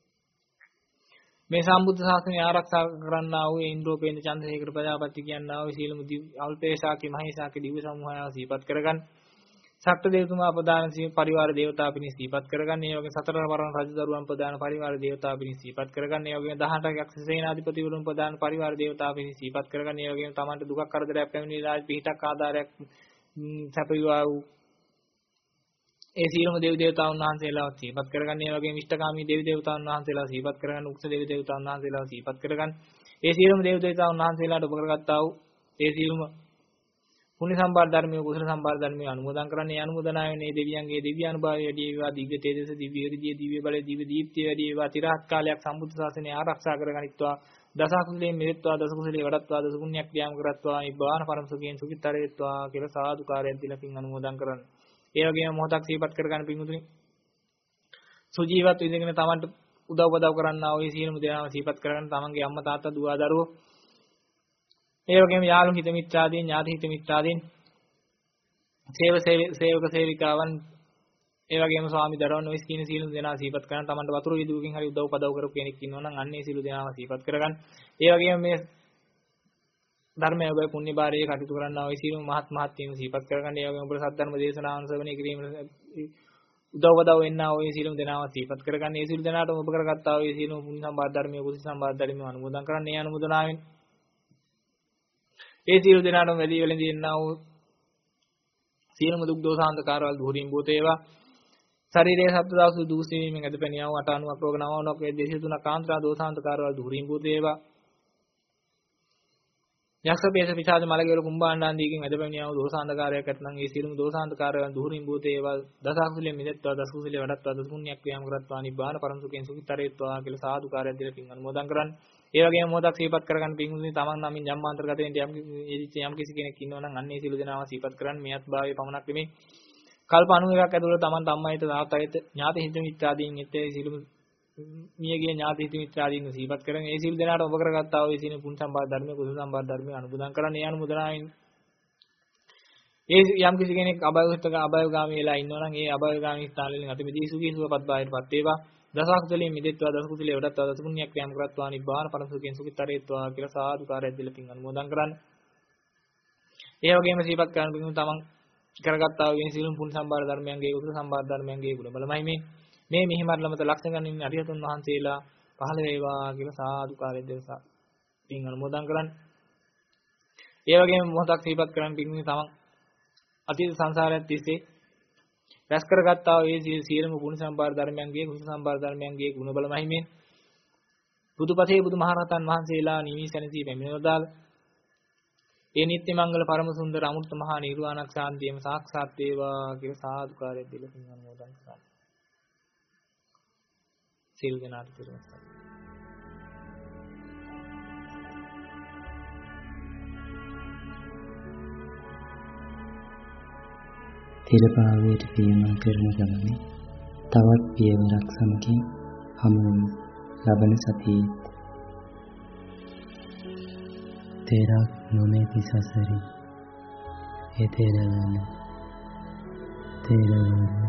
මේ සම්බුද්ධ ශාසනය ආරක්ෂා කරන්නා වූ ඉන්ද්‍රෝපේන්ද්‍ර චන්ද්‍රසේකර ප්‍රජාපති කියනා වූ සීලමු අල්පේශාකි මහේශාකි දිව්‍ය සමූහයව සිහිපත් කරගන්න. සක්ත දේවතුමා ප්‍රදාන පරිවාර දේවතා පිණිස සිහිපත් කරගන්න. ඒ වගේම සතර වරණ රජදරුවන් ප්‍රදාන පරිවාර දේවතා පිණිස සිහිපත් කරගන්න. ඒ වගේම 18ක් යක්ෂ සේනාධිපතිවරුන් ප්‍රදාන පරිවාර දේවතා පිණිස සිහිපත් කරගන්න. ඒ වගේම තමන්ට දුකක් කරදරයක් පැමිණි රාජ පිහිටක් ආධාරයක් සැපයුවා වූ ඒ සියලුම දේව දේවතාවුන් වහන්සේලා සිහිපත් කරගන්න. ඒ වගේම ඉෂ්ඨකාමී දේව දේවතාවුන් වහන්සේලා සිහිපත් කරගන්න. උක්ෂ දේව දේවතාවුන් වහන්සේලා සිහිපත් කරගන්න. ඒ සියලුම දේව දේවතාවුන් වහන්සේලාට උප කරගත්තා වූ ඒ සියලුම පුණ්‍ය සම්පාද ධර්මයේ කුසල සම්පාද ධර්මයේ අනුමෝදන් කරන්නේ අනුමෝදනා වෙන්නේ දෙවියන්ගේ දිව්‍ය අනුභවය වැඩි වේවා දිව්‍ය තේජස දිව්‍ය ඍද්ධිය දිව්‍ය බලය දිව්‍ය දීප්තිය වැඩි වේවා තිරහත් කාලයක් සම්බුද්ධ ශාසනය ආරක්ෂා කරගනිත්වා දස කුසලයෙන් මෙහෙත්වා දස කුසලයේ වඩත්වා දස පුණ්‍යක් ක්‍රියාම් කරත්වා නිබ්බාන පරම සුඛයෙන් සුඛිතරේත්වා කියලා සාදුකාරයෙන් දීලා පින් අනුමෝදන් කරන්න. ඒ වගේම මොහොතක් සිහිපත් කරගන්න පින්වතුනි සුජීවත් විදිහගෙන තමන්ට උදව් පදව් කරන්නා වූ සියලුම දෙනාම සිහිපත් කරගන්න තමන්ගේ අම්මා තාත්තා දුව දරුවෝ ඒ වගේම යාළු හිත මිත්‍රාදීන් ඥාති හිත මිත්‍රාදීන් සේවක සේවිකාවන් ඒ වගේම ස්වාමි දරුවන් ඔය ස්කින සියලුම දෙනා සිහිපත් කරගන්න තමන්ට වතුර විදුවකින් හරි උදව් පදව් කරපු කෙනෙක් ඉන්නවා නම් අන්නේ සියලු දෙනාම සිහිපත් කරගන්න. ඒ වගේම මේ ධර්මයේ ඔබේ පුණ්‍ය භාරයේ කටයුතු කරන්නා වූ සියලුම මහත් මහත්වීන් සිහිපත් කරගන්න. ඒ වගේම ඔබේ සද්ධර්ම දේශනාවන් ශ්‍රවණය කිරීම උදව් පදව් වෙන්නා වූ සියලුම දෙනාම සිහිපත් කරගන්න. ඒ සියලු දෙනාටම ඔබ කරගත්තා වූ සියලුම පුණ්‍ය සම්පාද ධර්මයේ කුසල සම්පාද ධර්මයේ අනුමෝදන් කරන්න. ඒ අනුමෝදනාවෙන් ඒ සියලු දෙනාටම වැඩි වෙලෙන්දී එන්නා වූ සියලුම දුක් දෝසාන්තකාරවල දුරින් භූතේවා ශරීරයේ සත්දාසු දූසීමෙන් අදපැනියා වූ 890 ප්‍රෝග්‍රාමවනක් වේ 203 කාන්ත්‍රා දෝසාන්තකාරවල දුරින් භූතේවා යක්ෂ පේස පිසාද මලකවල කුම්භාණ්ඩාන්දීකින් අදපැනියා වූ දෝසාන්තකාරයක් ඇතනම් ඒ සියලුම දෝසාන්තකාරවල දුරින් භූතේවා දස කුසලයෙන් මිදෙත්වා දස කුසලයේ වඩත්වා දස පුණ්‍යක් ක්‍රියාම් කරත්වා නිබ්බාන පරම සුඛයෙන් සුඛිතරේත්වා කියලා සාදුකාරයක් දීලා පින් අනුමෝදන් කරන්න. ඒ වගේම මොහොතක් සිහිපත් කරගන්න පින්වතුනි තමන් නමින් ජම්මාන්තරගත වෙන්න යම් කිසි කෙනෙක් ඉන්නවා නම් අන්නේ සියලු දෙනාම සිහිපත් කරන්න. මෙයත් භාවයේ පමණක් නෙමෙයි කල්ප 91ක් ඇතුළත තමන් අම්මයිත තාත්තයිත ඥාති හිත මිත්‍රාදීන් එත්තේ සියලුම මියගිය ඥාති හිත මිත්‍රාදීන් සිහිපත් කරගෙන ඒ සියලු දෙනාට ඔබ කරගත්තා වූ සීන පුණ්‍ය සම්පාද ධර්මයේ කුසල සම්පාද ධර්මයේ අනුමෝදන් කරන්න. ඒ අනුමෝදනාවෙන් ඒ යම් කිසි කෙනෙක් අභයගාමී වෙලා ඉන්නවා නම් ඒ අභයගාමී ස්ථානවලින් අතිමිදී සුඛී සුවපත් භාවයටපත් වේවා. දසකුසලයෙන් මිදෙත්වා දස කුසලයේ වඩත්වා දස පුණ්‍යක් ක්‍රියාම් කරත්වා නිබ්බාන පරම සුඛයෙන් සුඛිතරේත්වා කියලා සාදුකාරයක් දීලා පින් අනුමෝදන් කරන්න. ඒ වගේම සිහිපත් කරන පින් තමන් කරගත්තා වූ සියලුම පුණ්‍ය සම්භාර ධර්මයන්ගේ උතුරු සම්භාර ධර්මයන්ගේ ගුණ බලමයි මේ මිහිමරලමත ලක්ෂණ ගන්නින් අරියතුන් වහන්සේලා පහළ වේවා කියලා සාදුකාරයෙන් දීලා පින් අනුමෝදන් කරන්න. ඒ වගේම මොහොතක් සිහිපත් කරන පින් තමන් අතීත සංසාරයත් තිස්සේ රැස් කරගත්තා වූ ඒ සියලුම පුණ්‍ය සම්භාර ධර්මයන්ගේ කුසල සම්භාර ධර්මයන්ගේ ගුණ බල මහිමෙන් බුදුපතේ බුදුමහරහතන් වහන්සේලා නිවි සැනසී පැමිණවදාල ඒ නිත්‍ය මංගල පරම සුන්දර අමෘත මහා නිර්වාණක් ශාන්තියම සාක්ෂාත් වේවා කියලා සාදුකාරයක් දීලා පින් අනුමෝදන් කරනවා. සිල් දනාට පිරුණා. තිරභාවයට පියමන් කරන ගමනේ තවත් පියවරක් සමගින් හමු ලබන සතියේ තේරක් නොමැති සසරි ඒ තේරවල තේරවල